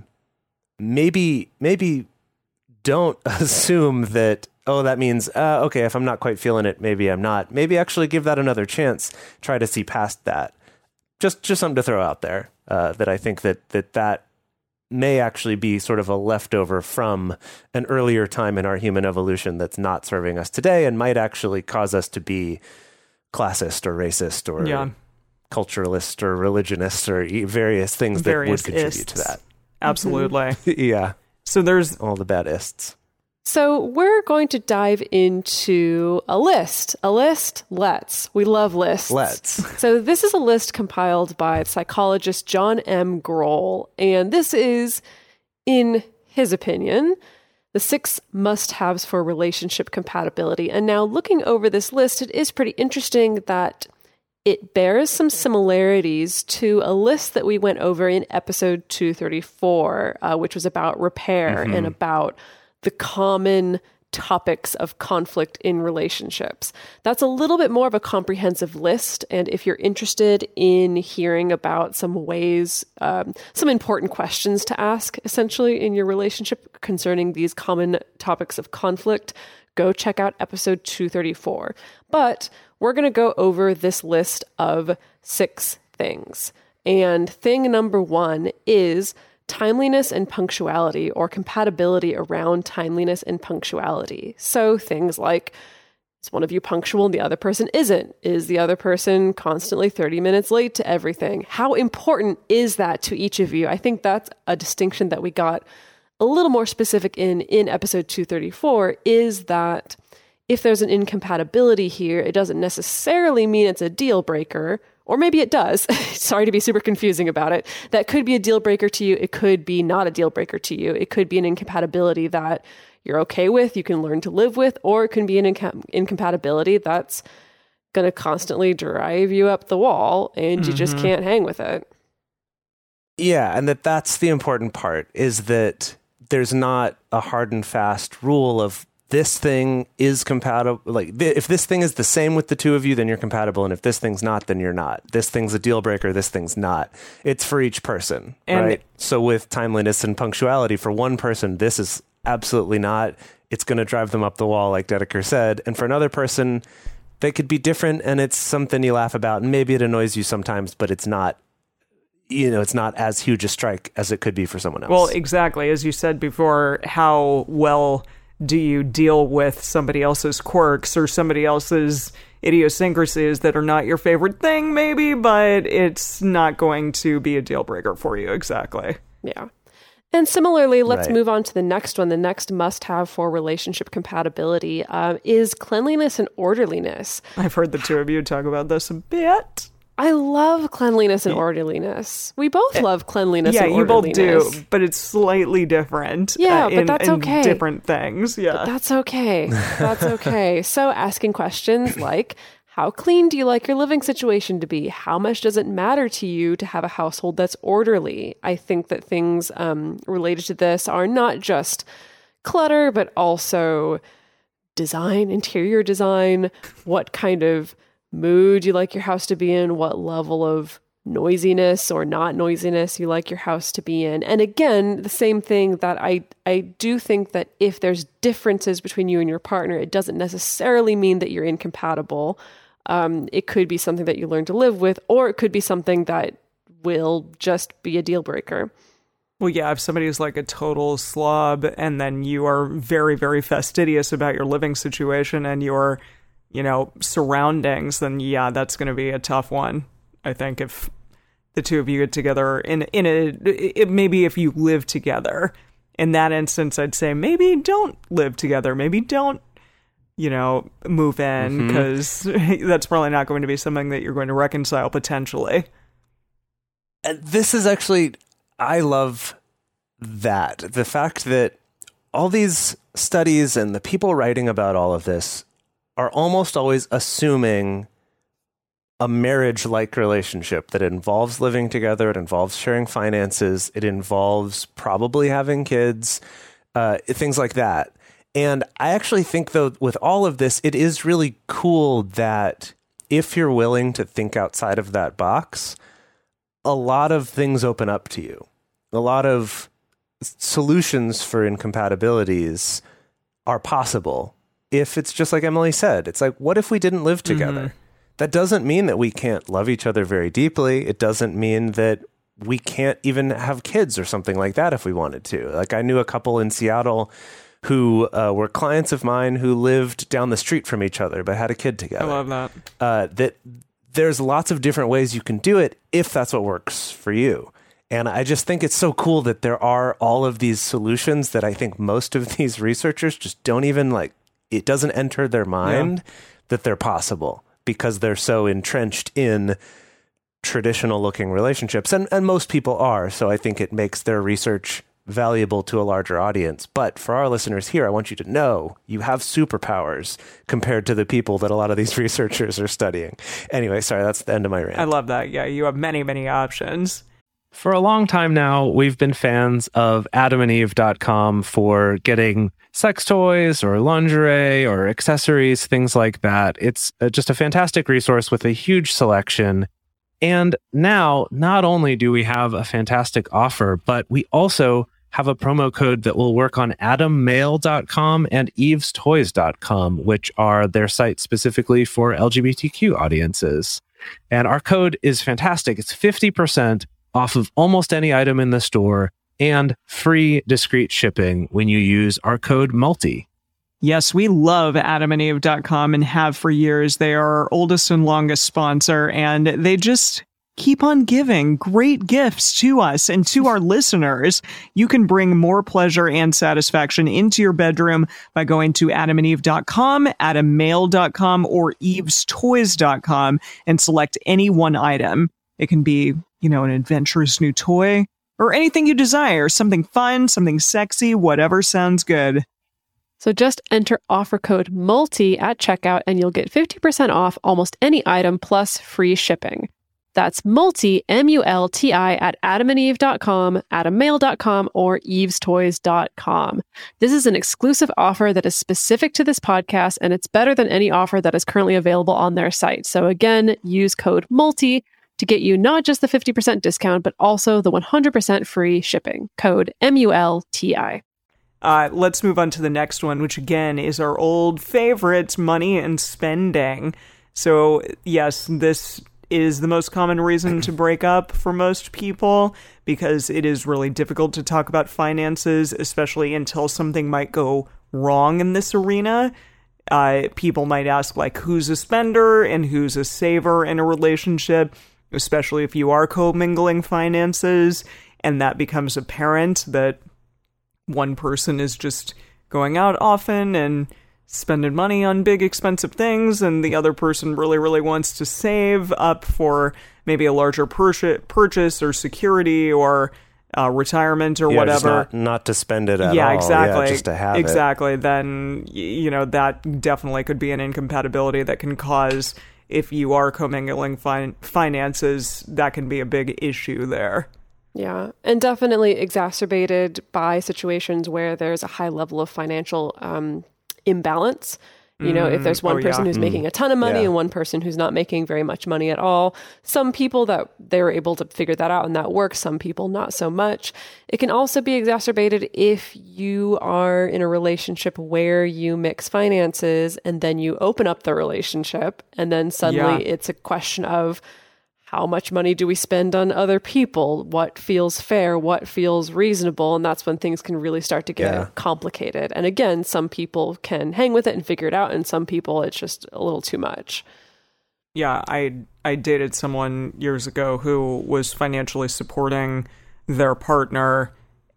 C: maybe maybe don't assume that, oh, that means, uh, okay, if I'm not quite feeling it, maybe I'm not. Maybe actually give that another chance. Try to see past that. Just just something to throw out there, uh, that I think that, that that may actually be sort of a leftover from an earlier time in our human evolution that's not serving us today, and might actually cause us to be classist or racist or
B: Yeah.
C: culturalist or religionist or e- various things
B: Various
C: that would contribute
B: ists.
C: to that.
B: Absolutely.
C: Yeah,
B: So there's
C: all the bad ists.
A: So we're going to dive into a list. A list? Let's. We love lists.
C: Let's.
A: So this is a list compiled by psychologist John M. Grohl, and this is, in his opinion, the six must-haves for relationship compatibility. And now looking over this list, it is pretty interesting that it bears some similarities to a list that we went over in episode two thirty-four, uh, which was about repair
C: Mm-hmm.
A: and about the common topics of conflict in relationships. That's a little bit more of a comprehensive list. And if you're interested in hearing about some ways, um, some important questions to ask, essentially, in your relationship concerning these common topics of conflict, go check out episode two thirty-four. But we're going to go over this list of six things. And thing number one is timeliness and punctuality, or compatibility around timeliness and punctuality. So things like, is one of you punctual and the other person isn't? Is the other person constantly thirty minutes late to everything? How important is that to each of you? I think that's a distinction that we got a little more specific in, in episode two thirty-four, is that if there's an incompatibility here, it doesn't necessarily mean it's a deal breaker. Or maybe it does. Sorry to be super confusing about it. That could be a deal breaker to you. It could be not a deal breaker to you. It could be an incompatibility that you're okay with, you can learn to live with, or it can be an inca- incompatibility that's going to constantly drive you up the wall and mm-hmm. you just can't hang with it.
C: Yeah, and that that's the important part, is that there's not a hard and fast rule of this thing is compatible. Like, th- if this thing is the same with the two of you, then you're compatible. And if this thing's not, then you're not. This thing's a deal breaker. This thing's not. It's for each person,
B: And-
C: right? So with timeliness and punctuality, for one person, this is absolutely not. It's going to drive them up the wall, like Dedeker said. And for another person, they could be different, and it's something you laugh about. And maybe it annoys you sometimes, but it's not, you know, it's not as huge a strike as it could be for someone else.
B: Well, exactly. As you said before, how well do you deal with somebody else's quirks or somebody else's idiosyncrasies that are not your favorite thing, maybe, but it's not going to be a deal breaker for you. Exactly.
A: Yeah. And similarly, let's
C: Right.
A: move on to the next one. The next must-have for relationship compatibility um, is cleanliness and orderliness.
B: I've heard the two of you talk about this a bit.
A: I love cleanliness and orderliness. We both love cleanliness
B: Yeah,
A: and
B: you both
A: orderliness.
B: do, but it's slightly different.
A: Yeah,
B: uh,
A: but
B: in,
A: that's
B: in
A: okay.
B: different things. Yeah.
A: That's okay. That's okay. So asking questions like, how clean do you like your living situation to be? How much does it matter to you to have a household that's orderly? I think that things um, related to this are not just clutter, but also design, interior design, what kind of mood you like your house to be in, what level of noisiness or not noisiness you like your house to be in. And again, the same thing that I, I do think that if there's differences between you and your partner, it doesn't necessarily mean that you're incompatible. Um, it could be something that you learn to live with, or it could be something that will just be a deal breaker.
B: Well, yeah, if somebody's like a total slob and then you are very, very fastidious about your living situation and your, you know, surroundings, then yeah, that's going to be a tough one. I think if the two of you get together in in a it, maybe if you live together, in that instance, I'd say maybe don't live together. Maybe don't, you know, move in, because mm-hmm. that's probably not going to be something that you're going to reconcile potentially.
C: And this is actually, I love that. The fact that all these studies and the people writing about all of this are almost always assuming a marriage-like relationship that involves living together, it involves sharing finances, it involves probably having kids, uh, things like that. And I actually think, though, with all of this, it is really cool that if you're willing to think outside of that box, a lot of things open up to you. A lot of solutions for incompatibilities are possible if it's just like Emily said. It's like, what if we didn't live together? Mm-hmm. That doesn't mean that we can't love each other very deeply. It doesn't mean that we can't even have kids or something like that if we wanted to. Like, I knew a couple in Seattle who uh, were clients of mine who lived down the street from each other but had a kid together.
B: I love that.
C: Uh, that there's lots of different ways you can do it if that's what works for you. And I just think it's so cool that there are all of these solutions that I think most of these researchers just don't even like, it doesn't enter their mind yeah. that they're possible, because they're so entrenched in traditional looking relationships. And, and most people are. So I think it makes their research valuable to a larger audience. But for our listeners here, I want you to know you have superpowers compared to the people that a lot of these researchers are studying. Anyway, sorry, that's the end of my rant.
B: I love that. Yeah, you have many, many options.
D: For a long time now, we've been fans of adam and eve dot com for getting sex toys or lingerie or accessories, things like that. It's just a fantastic resource with a huge selection. And now, not only do we have a fantastic offer, but we also have a promo code that will work on adam mail dot com and eves toys dot com, which are their sites specifically for L G B T Q audiences. And our code is fantastic. It's fifty percent off of almost any item in the store and free discreet shipping when you use our code MULTI.
B: Yes, we love adam and eve dot com and have for years. They are our oldest and longest sponsor, and they just keep on giving great gifts to us and to our listeners. You can bring more pleasure and satisfaction into your bedroom by going to adam and eve dot com, adam mail dot com, or eves toys dot com and select any one item. It can be, you know, an adventurous new toy or anything you desire, something fun, something sexy, whatever sounds good.
A: So just enter offer code MULTI at checkout and you'll get fifty percent off almost any item plus free shipping. That's MULTI, M U L T I, at adam and eve dot com, adam mail dot com, or eves toys dot com. This is an exclusive offer that is specific to this podcast, and it's better than any offer that is currently available on their site. So again, use code MULTI to get you not just the fifty percent discount, but also the one hundred percent free shipping. Code M U L T I.
B: Uh, let's move on to the next one, which again is our old favorite, money and spending. So yes, this is the most common reason to break up for most people, because it is really difficult to talk about finances, especially until something might go wrong in this arena. Uh, people might ask, like, who's a spender and who's a saver in a relationship, especially if you are commingling finances, and that becomes apparent that one person is just going out often and spending money on big expensive things, and the other person really, really wants to save up for maybe a larger pur- purchase or security or uh, retirement or
C: yeah,
B: whatever.
C: Just not, not to spend it at
B: yeah,
C: all.
B: Exactly.
C: Yeah, just to have
B: exactly.
C: it.
B: Then, you know, that definitely could be an incompatibility that can cause, if you are commingling fin- finances, that can be a big issue there.
A: Yeah, and definitely exacerbated by situations where there's a high level of financial um, imbalance. You know, if there's one
B: oh,
A: person
B: yeah.
A: who's making a ton of money
C: Yeah.
A: and one person who's not making very much money at all, some people that they're able to figure that out and that works, some people not so much. It can also be exacerbated if you are in a relationship where you mix finances and then you open up the relationship and then suddenly
B: Yeah.
A: it's a question of how much money do we spend on other people? What feels fair? What feels reasonable? And that's when things can really start to get
C: Yeah.
A: complicated. And again, some people can hang with it and figure it out, and some people it's just a little too much.
B: Yeah, I I dated someone years ago who was financially supporting their partner,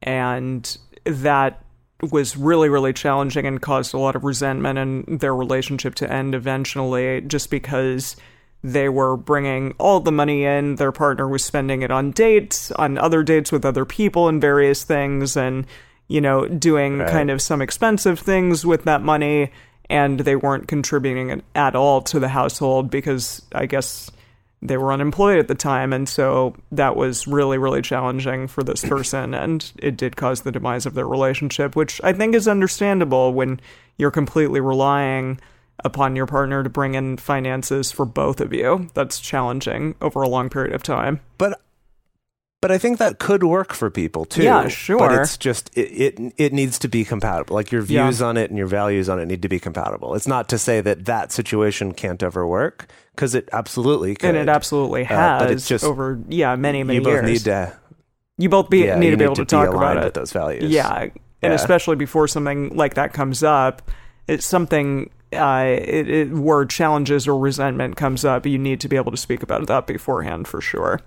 B: and that was really, really challenging and caused a lot of resentment in their relationship to end eventually, just because they were bringing all the money in. Their partner was spending it on dates, on other dates with other people and various things, and, you know, doing
C: Right.
B: kind of some expensive things with that money, and they weren't contributing it at all to the household because I guess they were unemployed at the time. And so that was really, really challenging for this person, and it did cause the demise of their relationship, which I think is understandable when you're completely relying upon your partner to bring in finances for both of you. That's challenging over a long period of time.
C: But but I think that could work for people too.
B: Yeah, sure.
C: But it's just it it, it needs to be compatible. Like your views
B: Yeah.
C: on it and your values on it need to be compatible. It's not to say that that situation can't ever work, because it absolutely could.
B: And it absolutely
C: Uh,
B: has
C: but it's just-
B: over, yeah, many, many
C: you both
B: years.
C: need to
B: you both be,
C: yeah,
B: need
C: you
B: to be able to, talk about
C: aligned
B: it.
C: with those values.
B: Yeah, and
C: Yeah.
B: especially before something like that comes up, it's something, uh, it, it, word challenges or resentment comes up, you need to be able to speak about that beforehand for sure.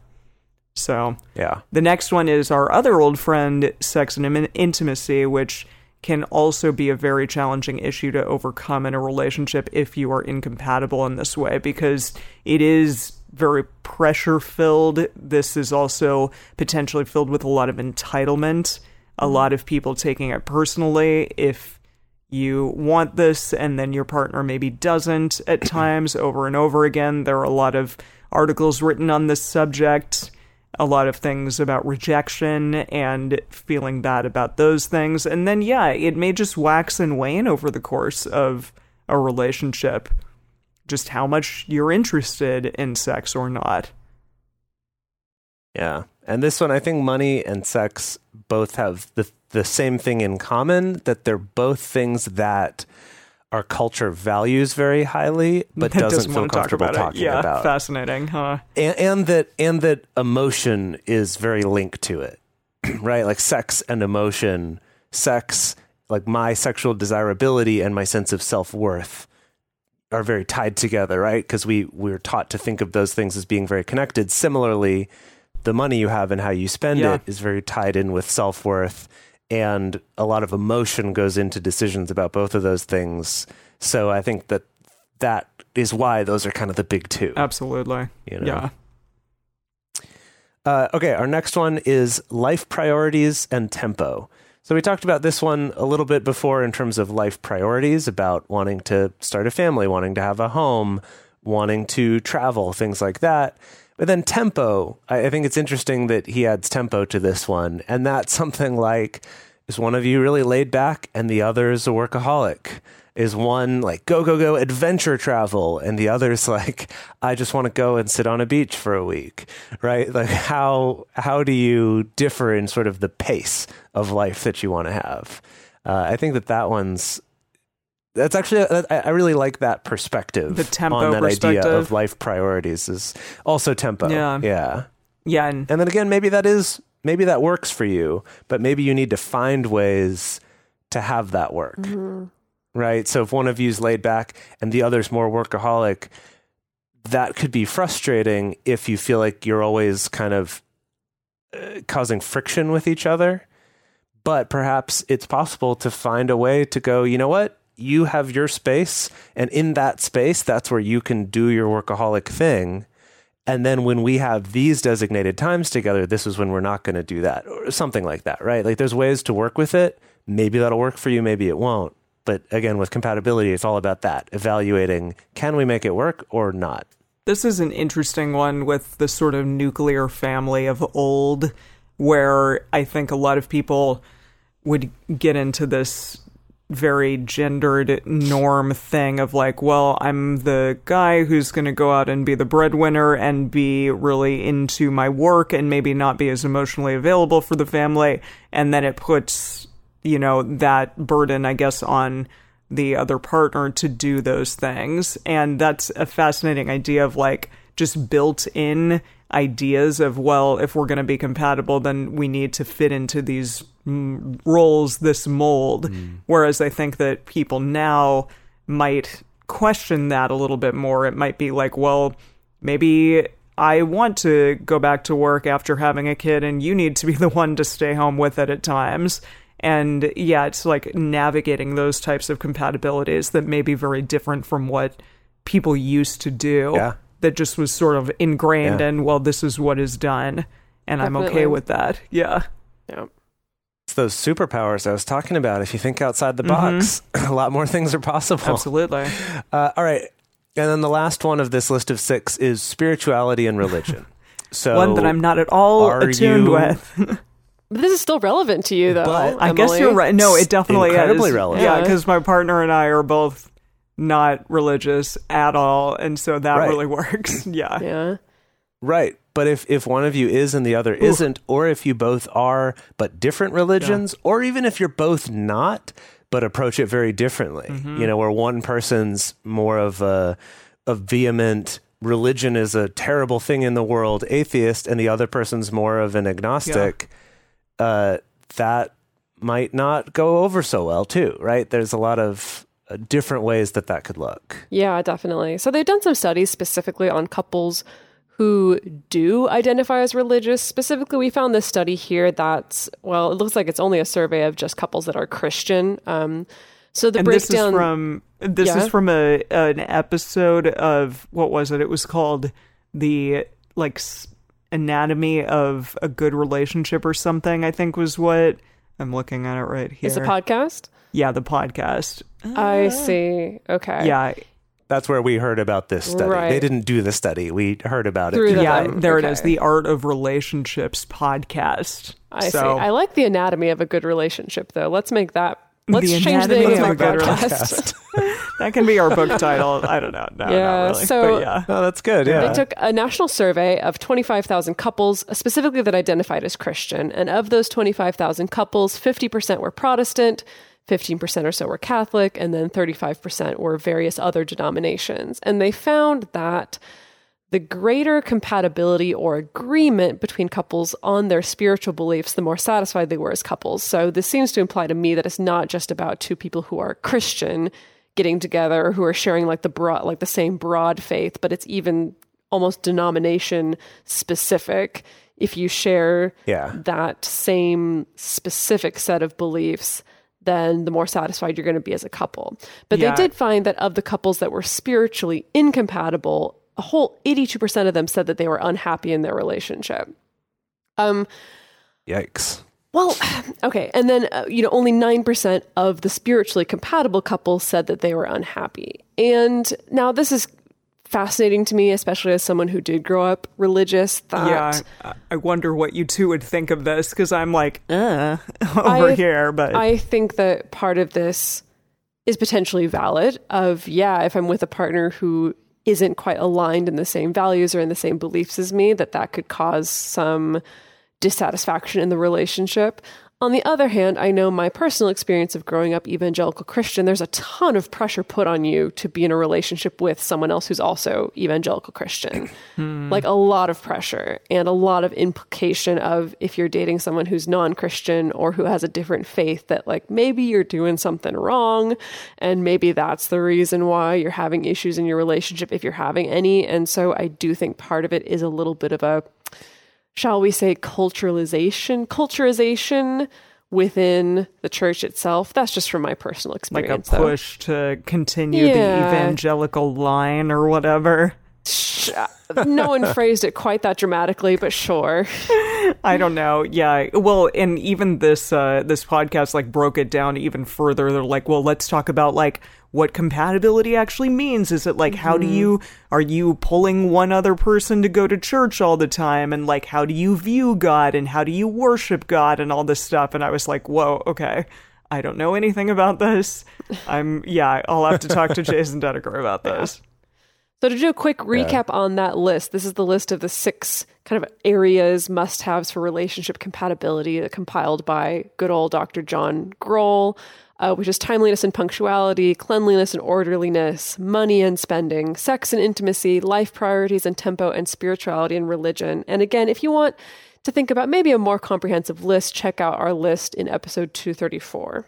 B: So
C: Yeah.
B: the next one is our other old friend, sex and in- intimacy, which can also be a very challenging issue to overcome in a relationship if you are incompatible in this way, because it is very pressure filled. This is also potentially filled with a lot of entitlement, a lot of people taking it personally if you want this and then your partner maybe doesn't at times over and over again. There are a lot of articles written on this subject, a lot of things about rejection and feeling bad about those things. And then, yeah, it may just wax and wane over the course of a relationship, just how much you're interested in sex or not.
C: Yeah. And this one, I think money and sex both have the the same thing in common, that they're both things that our culture values very highly, but
B: That
C: doesn't feel
B: want to talk
C: comfortable
B: about it.
C: talking
B: Yeah,
C: about.
B: fascinating, huh?
C: And, and that and that emotion is very linked to it, right? Like sex and emotion, sex, like my sexual desirability and my sense of self-worth are very tied together, right? Because we we're taught to think of those things as being very connected. Similarly, the money you have and how you spend
B: Yeah.
C: it is very tied in with self-worth, and a lot of emotion goes into decisions about both of those things. So I think that that is why those are kind of the big two.
B: Absolutely.
C: You know?
B: Yeah.
C: Uh, okay, our next one is life priorities and tempo. So we talked about this one a little bit before in terms of life priorities, about wanting to start a family, wanting to have a home, wanting to travel, things like that. But then tempo, I, I think it's interesting that he adds tempo to this one. And that's something like, is one of you really laid back and the other is a workaholic? Is one like, go, go, go, adventure travel, and the other's like, I just want to go and sit on a beach for a week, right? Like how how do you differ in sort of the pace of life that you want to have? Uh, I think that that one's, that's actually, I, I really like that perspective.
B: The tempo
C: on that idea
B: perspective.
C: of life priorities is also tempo.
B: Yeah.
C: Yeah.
B: Yeah, and
C: And then again, maybe that is, maybe that works for you, but maybe you need to find ways to have that work.
A: Mm-hmm.
C: Right. So if one of you's laid back and the other's more workaholic, that could be frustrating if you feel like you're always kind of uh, causing friction with each other. But perhaps it's possible to find a way to go, you know what? You have your space, and in that space, that's where you can do your workaholic thing. And then when we have these designated times together, this is when we're not going to do that, or something like that, right? Like there's ways to work with it. Maybe that'll work for you. Maybe it won't. But again, with compatibility, it's all about that, evaluating, can we make it work or not?
B: this is an interesting one with the sort of nuclear family of old, where I think a lot of people would get into this very gendered norm thing of like, well, I'm the guy who's going to go out and be the breadwinner and be really into my work and maybe not be as emotionally available for the family. And then it puts, you know, that burden, I guess, on the other partner to do those things. And that's a fascinating idea of like just built in ideas of, well, if we're going to be compatible, then we need to fit into these mm, roles, this mold. Mm. Whereas I think that people now might question that a little bit more. It might be like, well, maybe I want to go back to work after having a kid and you need to be the one to stay home with it at times. And yeah, it's like navigating those types of compatibilities that may be very different from what people used to do.
C: Yeah.
B: That just was sort of ingrained
C: yeah.
B: in, well, this is what is done, and Definitely. I'm okay with that. Yeah.
A: Yeah.
C: It's those superpowers I was talking about. If you think outside the box, mm-hmm. a lot more things are possible.
B: Absolutely.
C: Uh, all right. And then the last one of this list of six is spirituality and religion. So
B: one that I'm not at all attuned
C: you...
B: with.
A: This is still relevant to you, though.
B: But I
A: Emily.
B: guess you're right. No, it definitely
C: Incredibly
B: is.
C: relevant.
B: Yeah, because my partner and I are both not religious at all, and so that
C: right.
B: really works. Yeah.
A: Yeah.
C: Right. But if, if one of you is and the other Ooh. isn't, or if you both are but different religions, yeah. or even if you're both not but approach it very differently, mm-hmm. you know, where one person's more of a, a vehement religion is a terrible thing in the world atheist, and the other person's more of an agnostic, yeah. uh, that might not go over so well too, right? There's a lot of different ways that that could look.
A: Yeah, definitely. So they've done some studies specifically on couples who do identify as religious. Specifically, we found this study here that's, well, it looks like it's only a survey of just couples that are Christian. Um, so the
B: and
A: breakdown...
B: This is from, this
A: yeah?
B: is from a an episode of, what was it? It was called the, like, Anatomy of a Good Relationship or something, I think was what... I'm looking at it right here.
A: It's a podcast?
B: Yeah, the podcast.
A: I see. Okay.
B: Yeah.
C: That's where we heard about this study.
A: Right.
C: They didn't do the study. We heard about
A: Through
C: it.
A: them.
B: Yeah, there
A: okay.
B: it is. The Art of Relationships podcast.
A: I
B: so,
A: see. I like the anatomy of a good relationship, though. Let's make that. Let's
B: the
A: change the
B: anatomy
A: name
B: of
A: of
B: a
A: our
B: good
A: podcast.
B: That can be our book title. I don't know. No,
A: yeah,
B: not really.
A: So
B: but yeah.
C: Oh, that's good. Yeah.
A: They took a national survey of twenty-five thousand couples, specifically that identified as Christian. And of those twenty-five thousand couples, fifty percent were Protestant, fifteen percent or so were Catholic, and then thirty-five percent were various other denominations. And they found that the greater compatibility or agreement between couples on their spiritual beliefs, the more satisfied they were as couples. So this seems to imply to me that it's not just about two people who are Christian getting together or who are sharing like the broad, like the same broad faith, but it's even almost denomination specific. If you share
C: yeah.
A: that same specific set of beliefs, then the more satisfied you're going to be as a couple. But
B: yeah.
A: they did find that of the couples that were spiritually incompatible, a whole eighty-two percent of them said that they were unhappy in their relationship. Um,
C: Yikes.
A: Well, okay. And then, uh, you know, only nine percent of the spiritually compatible couples said that they were unhappy. And now this is fascinating to me, especially as someone who did grow up religious. That
B: yeah, I wonder what you two would think of this, because I'm like, uh, over
A: I,
B: here. But
A: I think that part of this is potentially valid of, yeah, if I'm with a partner who isn't quite aligned in the same values or in the same beliefs as me, that that could cause some dissatisfaction in the relationship. On the other hand, I know my personal experience of growing up evangelical Christian, there's a ton of pressure put on you to be in a relationship with someone else who's also evangelical Christian. Hmm. Like a lot of pressure and a lot of implication of if you're dating someone who's non-Christian or who has a different faith, that like maybe you're doing something wrong and maybe that's the reason why you're having issues in your relationship if you're having any. And so I do think part of it is a little bit of a, shall we say, culturalization, culturization within the church itself. That's just from my personal experience.
B: Like a push though. to continue yeah. the evangelical line or whatever.
A: No one phrased it quite that dramatically, but sure.
B: I don't know. Yeah. Well, and even this uh, this podcast like broke it down even further. They're like, well, let's talk about like what compatibility actually means. Is it like, mm-hmm. how do you, are you pulling one other person to go to church all the time? And like, how do you view God and how do you worship God and all this stuff? And I was like, whoa, okay. I don't know anything about this. I'm, yeah, I'll have to talk to Jason Dedeker about this.
A: So to do a quick recap yeah. on that list, this is the list of the six kind of areas, must-haves for relationship compatibility compiled by good old Doctor John Grohl, uh, which is timeliness and punctuality, cleanliness and orderliness, money and spending, sex and intimacy, life priorities and tempo, and spirituality and religion. And again, if you want to think about maybe a more comprehensive list, check out our list in episode two thirty-four.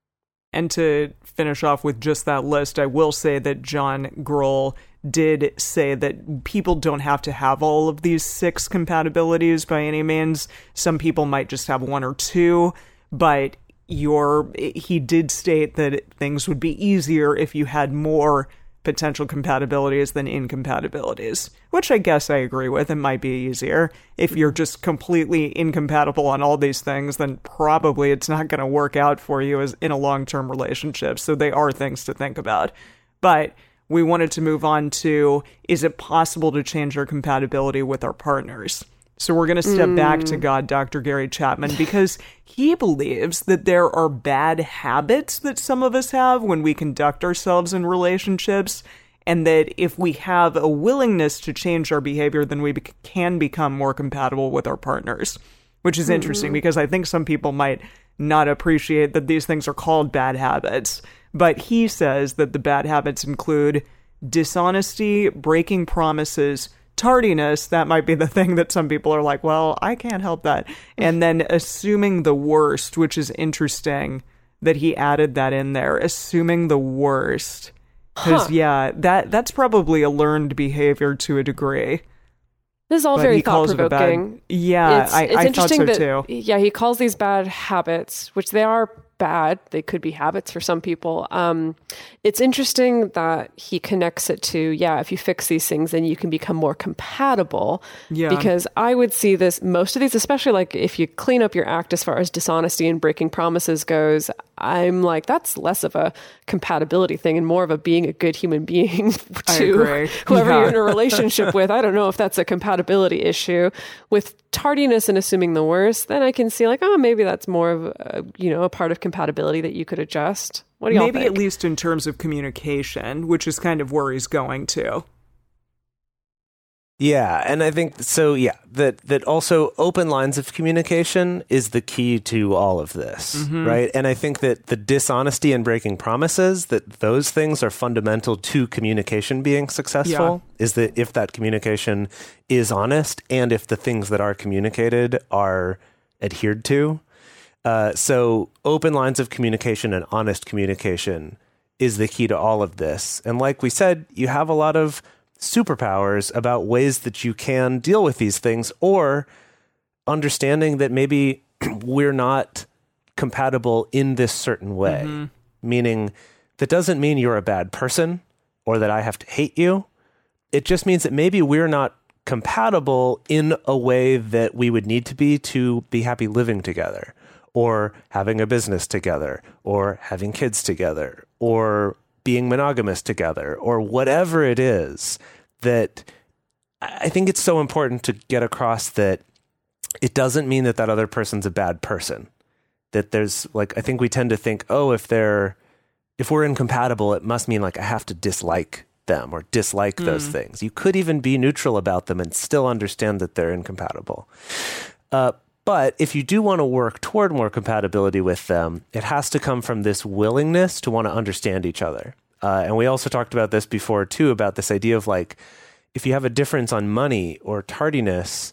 B: And to finish off with just that list, I will say that John Grohl did say that people don't have to have all of these six compatibilities by any means. Some people might just have one or two, but your he did state that things would be easier if you had more potential compatibilities than incompatibilities, which I guess I agree with. It might be easier. If you're just completely incompatible on all these things, then probably it's not going to work out for you as in a long-term relationship. So they are things to think about. But we wanted to move on to, is it possible to change our compatibility with our partners? So we're going to step mm. back to God, Doctor Gary Chapman, because he believes that there are bad habits that some of us have when we conduct ourselves in relationships, and that if we have a willingness to change our behavior, then we be- can become more compatible with our partners, which is mm. interesting because I think some people might not appreciate that these things are called bad habits. But he says that the bad habits include dishonesty, breaking promises, tardiness. That might be the thing that some people are like, well, I can't help that. And then assuming the worst, which is interesting that he added that in there, assuming the worst. Because, huh. yeah, that that's probably a learned behavior to a degree.
A: This is all
B: but
A: very thought-provoking.
B: Bad, yeah,
A: it's,
B: I,
A: it's
B: I
A: interesting
B: thought so
A: that,
B: too.
A: Yeah, he calls these bad habits, which they are bad. They could be habits for some people. Um, it's interesting that he connects it to, yeah, if you fix these things, then you can become more compatible.
B: Yeah.
A: Because I would see this, most of these, especially like if you clean up your act as far as dishonesty and breaking promises goes, I'm like, that's less of a compatibility thing and more of a being a good human being to whoever yeah. you're in a relationship with. I don't know if that's a compatibility issue. With tardiness and assuming the worst, then I can see like, oh, maybe that's more of a, you know, a part of compatibility that you could adjust. What do y'all
B: Maybe
A: think?
B: At least in terms of communication, which is kind of where he's going to.
C: Yeah, and I think so. Yeah, that that also open lines of communication is the key to all of this, mm-hmm. right? And I think that the dishonesty and breaking promises, that those things are fundamental to communication being successful. Yeah. Is that if that communication is honest and if the things that are communicated are adhered to. Uh, so open lines of communication and honest communication is the key to all of this. And like we said, you have a lot of superpowers about ways that you can deal with these things, or understanding that maybe we're not compatible in this certain way. Mm-hmm. Meaning that doesn't mean you're a bad person or that I have to hate you. It just means that maybe we're not compatible in a way that we would need to be to be happy living together, or having a business together, or having kids together, or being monogamous together, or whatever it is. That I think it's so important to get across that it doesn't mean that that other person's a bad person. That there's like, I think we tend to think, oh, if they're, if we're incompatible, it must mean like I have to dislike them or dislike mm. those things. You could even be neutral about them and still understand that they're incompatible. Uh, But if you do want to work toward more compatibility with them, it has to come from this willingness to want to understand each other. Uh, and we also talked about this before, too, about this idea of like, if you have a difference on money or tardiness,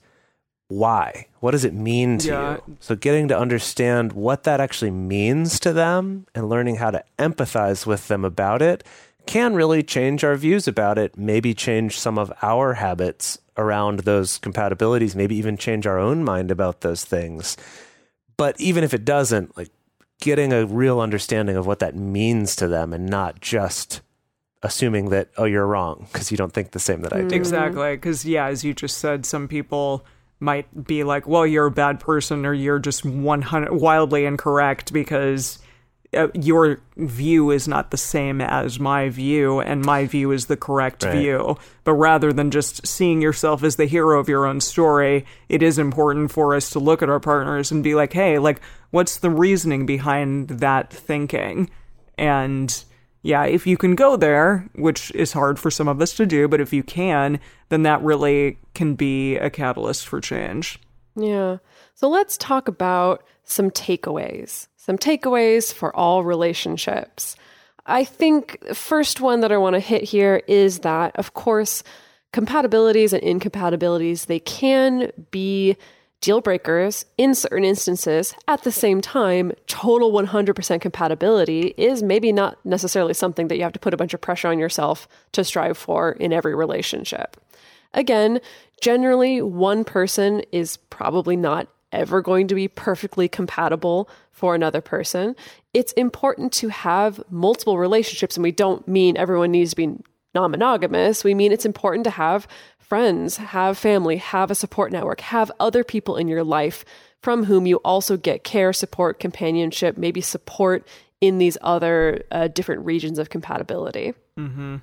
C: why? What does it mean to yeah. you? So getting to understand what that actually means to them and learning how to empathize with them about it can really change our views about it, maybe change some of our habits around those compatibilities, maybe even change our own mind about those things. But even if it doesn't, like getting a real understanding of what that means to them and not just assuming that, oh, you're wrong because you don't think the same that I do.
B: Exactly. Because, yeah, as you just said, some people might be like, well, you're a bad person or you're just one hundred wildly incorrect because uh, your view is not the same as my view and my view is the correct
C: right.
B: view. But rather than just seeing yourself as the hero of your own story, it is important for us to look at our partners and be like, hey, like, what's the reasoning behind that thinking? And yeah, if you can go there, which is hard for some of us to do, but if you can, then that really can be a catalyst for change.
A: Yeah. So let's talk about some takeaways. Some takeaways for all relationships. I think the first one that I want to hit here is that, of course, compatibilities and incompatibilities, they can be deal breakers in certain instances. At the same time, total one hundred percent compatibility is maybe not necessarily something that you have to put a bunch of pressure on yourself to strive for in every relationship. Again, generally, one person is probably not ever going to be perfectly compatible for another person. It's important to have multiple relationships, and we don't mean everyone needs to be non-monogamous. We mean it's important to have friends, have family, have a support network, have other people in your life from whom you also get care, support, companionship, maybe support in these other uh, different regions of compatibility.
B: Mm-hmm.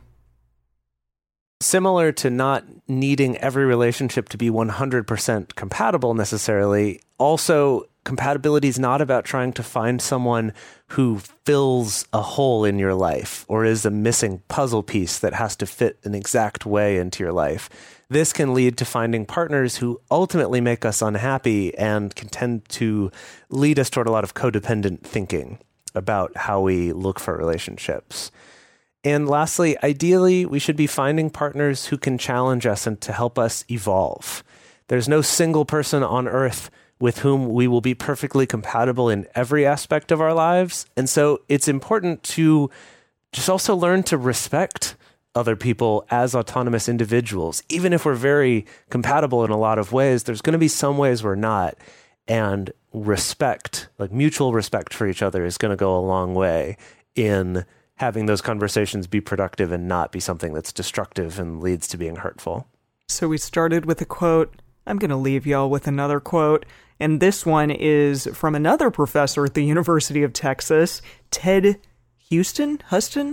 C: Similar to not needing every relationship to be one hundred percent compatible necessarily, also compatibility is not about trying to find someone who fills a hole in your life or is a missing puzzle piece that has to fit an exact way into your life. This can lead to finding partners who ultimately make us unhappy and can tend to lead us toward a lot of codependent thinking about how we look for relationships. And lastly, ideally, we should be finding partners who can challenge us and to help us evolve. There's no single person on earth with whom we will be perfectly compatible in every aspect of our lives. And so it's important to just also learn to respect other people as autonomous individuals. Even if we're very compatible in a lot of ways, there's going to be some ways we're not. And respect, like mutual respect for each other, is going to go a long way in having those conversations be productive and not be something that's destructive and leads to being hurtful.
B: So we started with a quote. I'm going to leave y'all with another quote. And this one is from another professor at the University of Texas, Ted Houston? Huston?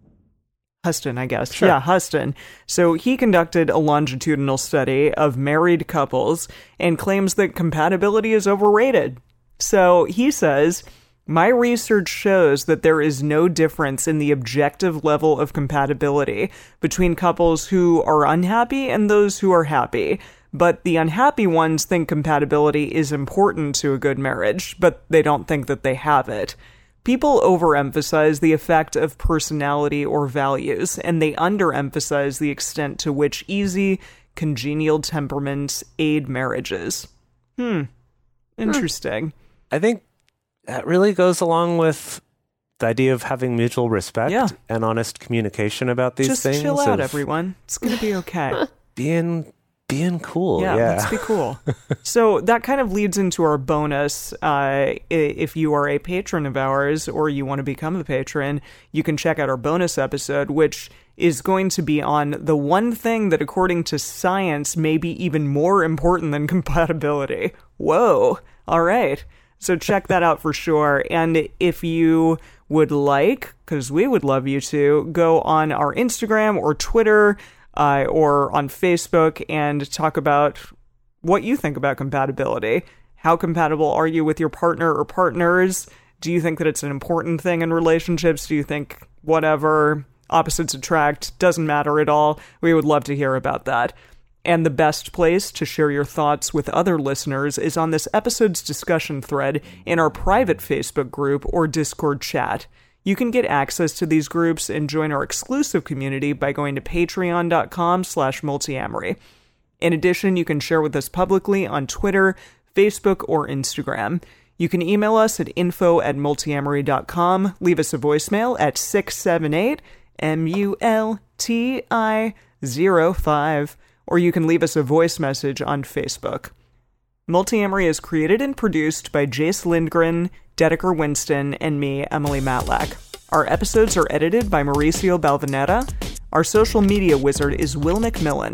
B: Huston, I guess.
C: Sure.
B: Yeah, Huston. So he conducted a longitudinal study of married couples and claims that compatibility is overrated. So he says, my research shows that there is no difference in the objective level of compatibility between couples who are unhappy and those who are happy. But the unhappy ones think compatibility is important to a good marriage, but they don't think that they have it. People overemphasize the effect of personality or values, and they underemphasize the extent to which easy, congenial temperaments aid marriages. Hmm. Interesting.
C: I think that really goes along with the idea of having mutual respect
B: yeah.
C: and honest communication about these
B: Just
C: things.
B: Just chill out,
C: of
B: everyone. It's going to be okay.
C: Being... Being cool,
B: yeah.
C: yeah.
B: Let's be cool. So that kind of leads into our bonus. Uh, if you are a patron of ours or you want to become a patron, you can check out our bonus episode, which is going to be on the one thing that, according to science, may be even more important than compatibility. Whoa. All right. So check that out for sure. And if you would like, because we would love you to, go on our Instagram or Twitter, Uh, or on Facebook and talk about what you think about compatibility. How compatible are you with your partner or partners? Do you think that it's an important thing in relationships? Do you think whatever, opposites attract, doesn't matter at all? We would love to hear about that. And the best place to share your thoughts with other listeners is on this episode's discussion thread in our private Facebook group or Discord chat. You can get access to these groups and join our exclusive community by going to patreon.com slash multiamory. In addition, you can share with us publicly on Twitter, Facebook, or Instagram. You can email us at info at multiamory dot com, leave us a voicemail at six seven eight M U L T I zero five, or you can leave us a voice message on Facebook. Multiamory is created and produced by Jace Lindgren, Dedeker Winston, and me, Emily Matlack. Our episodes are edited by Mauricio Balvanera. Our social media wizard is Will McMillan.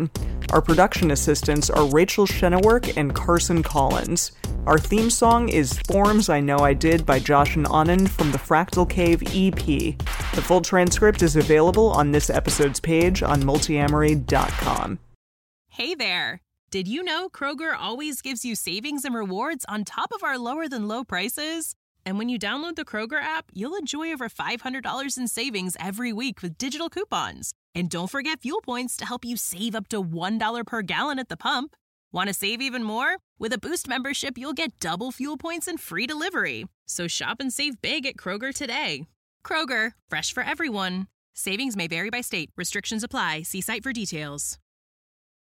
B: Our production assistants are Rachel Shennework and Carson Collins. Our theme song is Forms I Know I Did by Josh and Anand from the Fractal Cave E P. The full transcript is available on this episode's page on multiamory dot com.
E: Hey there! Did you know Kroger always gives you savings and rewards on top of our lower-than-low prices? And when you download the Kroger app, you'll enjoy over five hundred dollars in savings every week with digital coupons. And don't forget fuel points to help you save up to one dollar per gallon at the pump. Want to save even more? With a Boost membership, you'll get double fuel points and free delivery. So shop and save big at Kroger today. Kroger, fresh for everyone. Savings may vary by state. Restrictions apply. See site for details.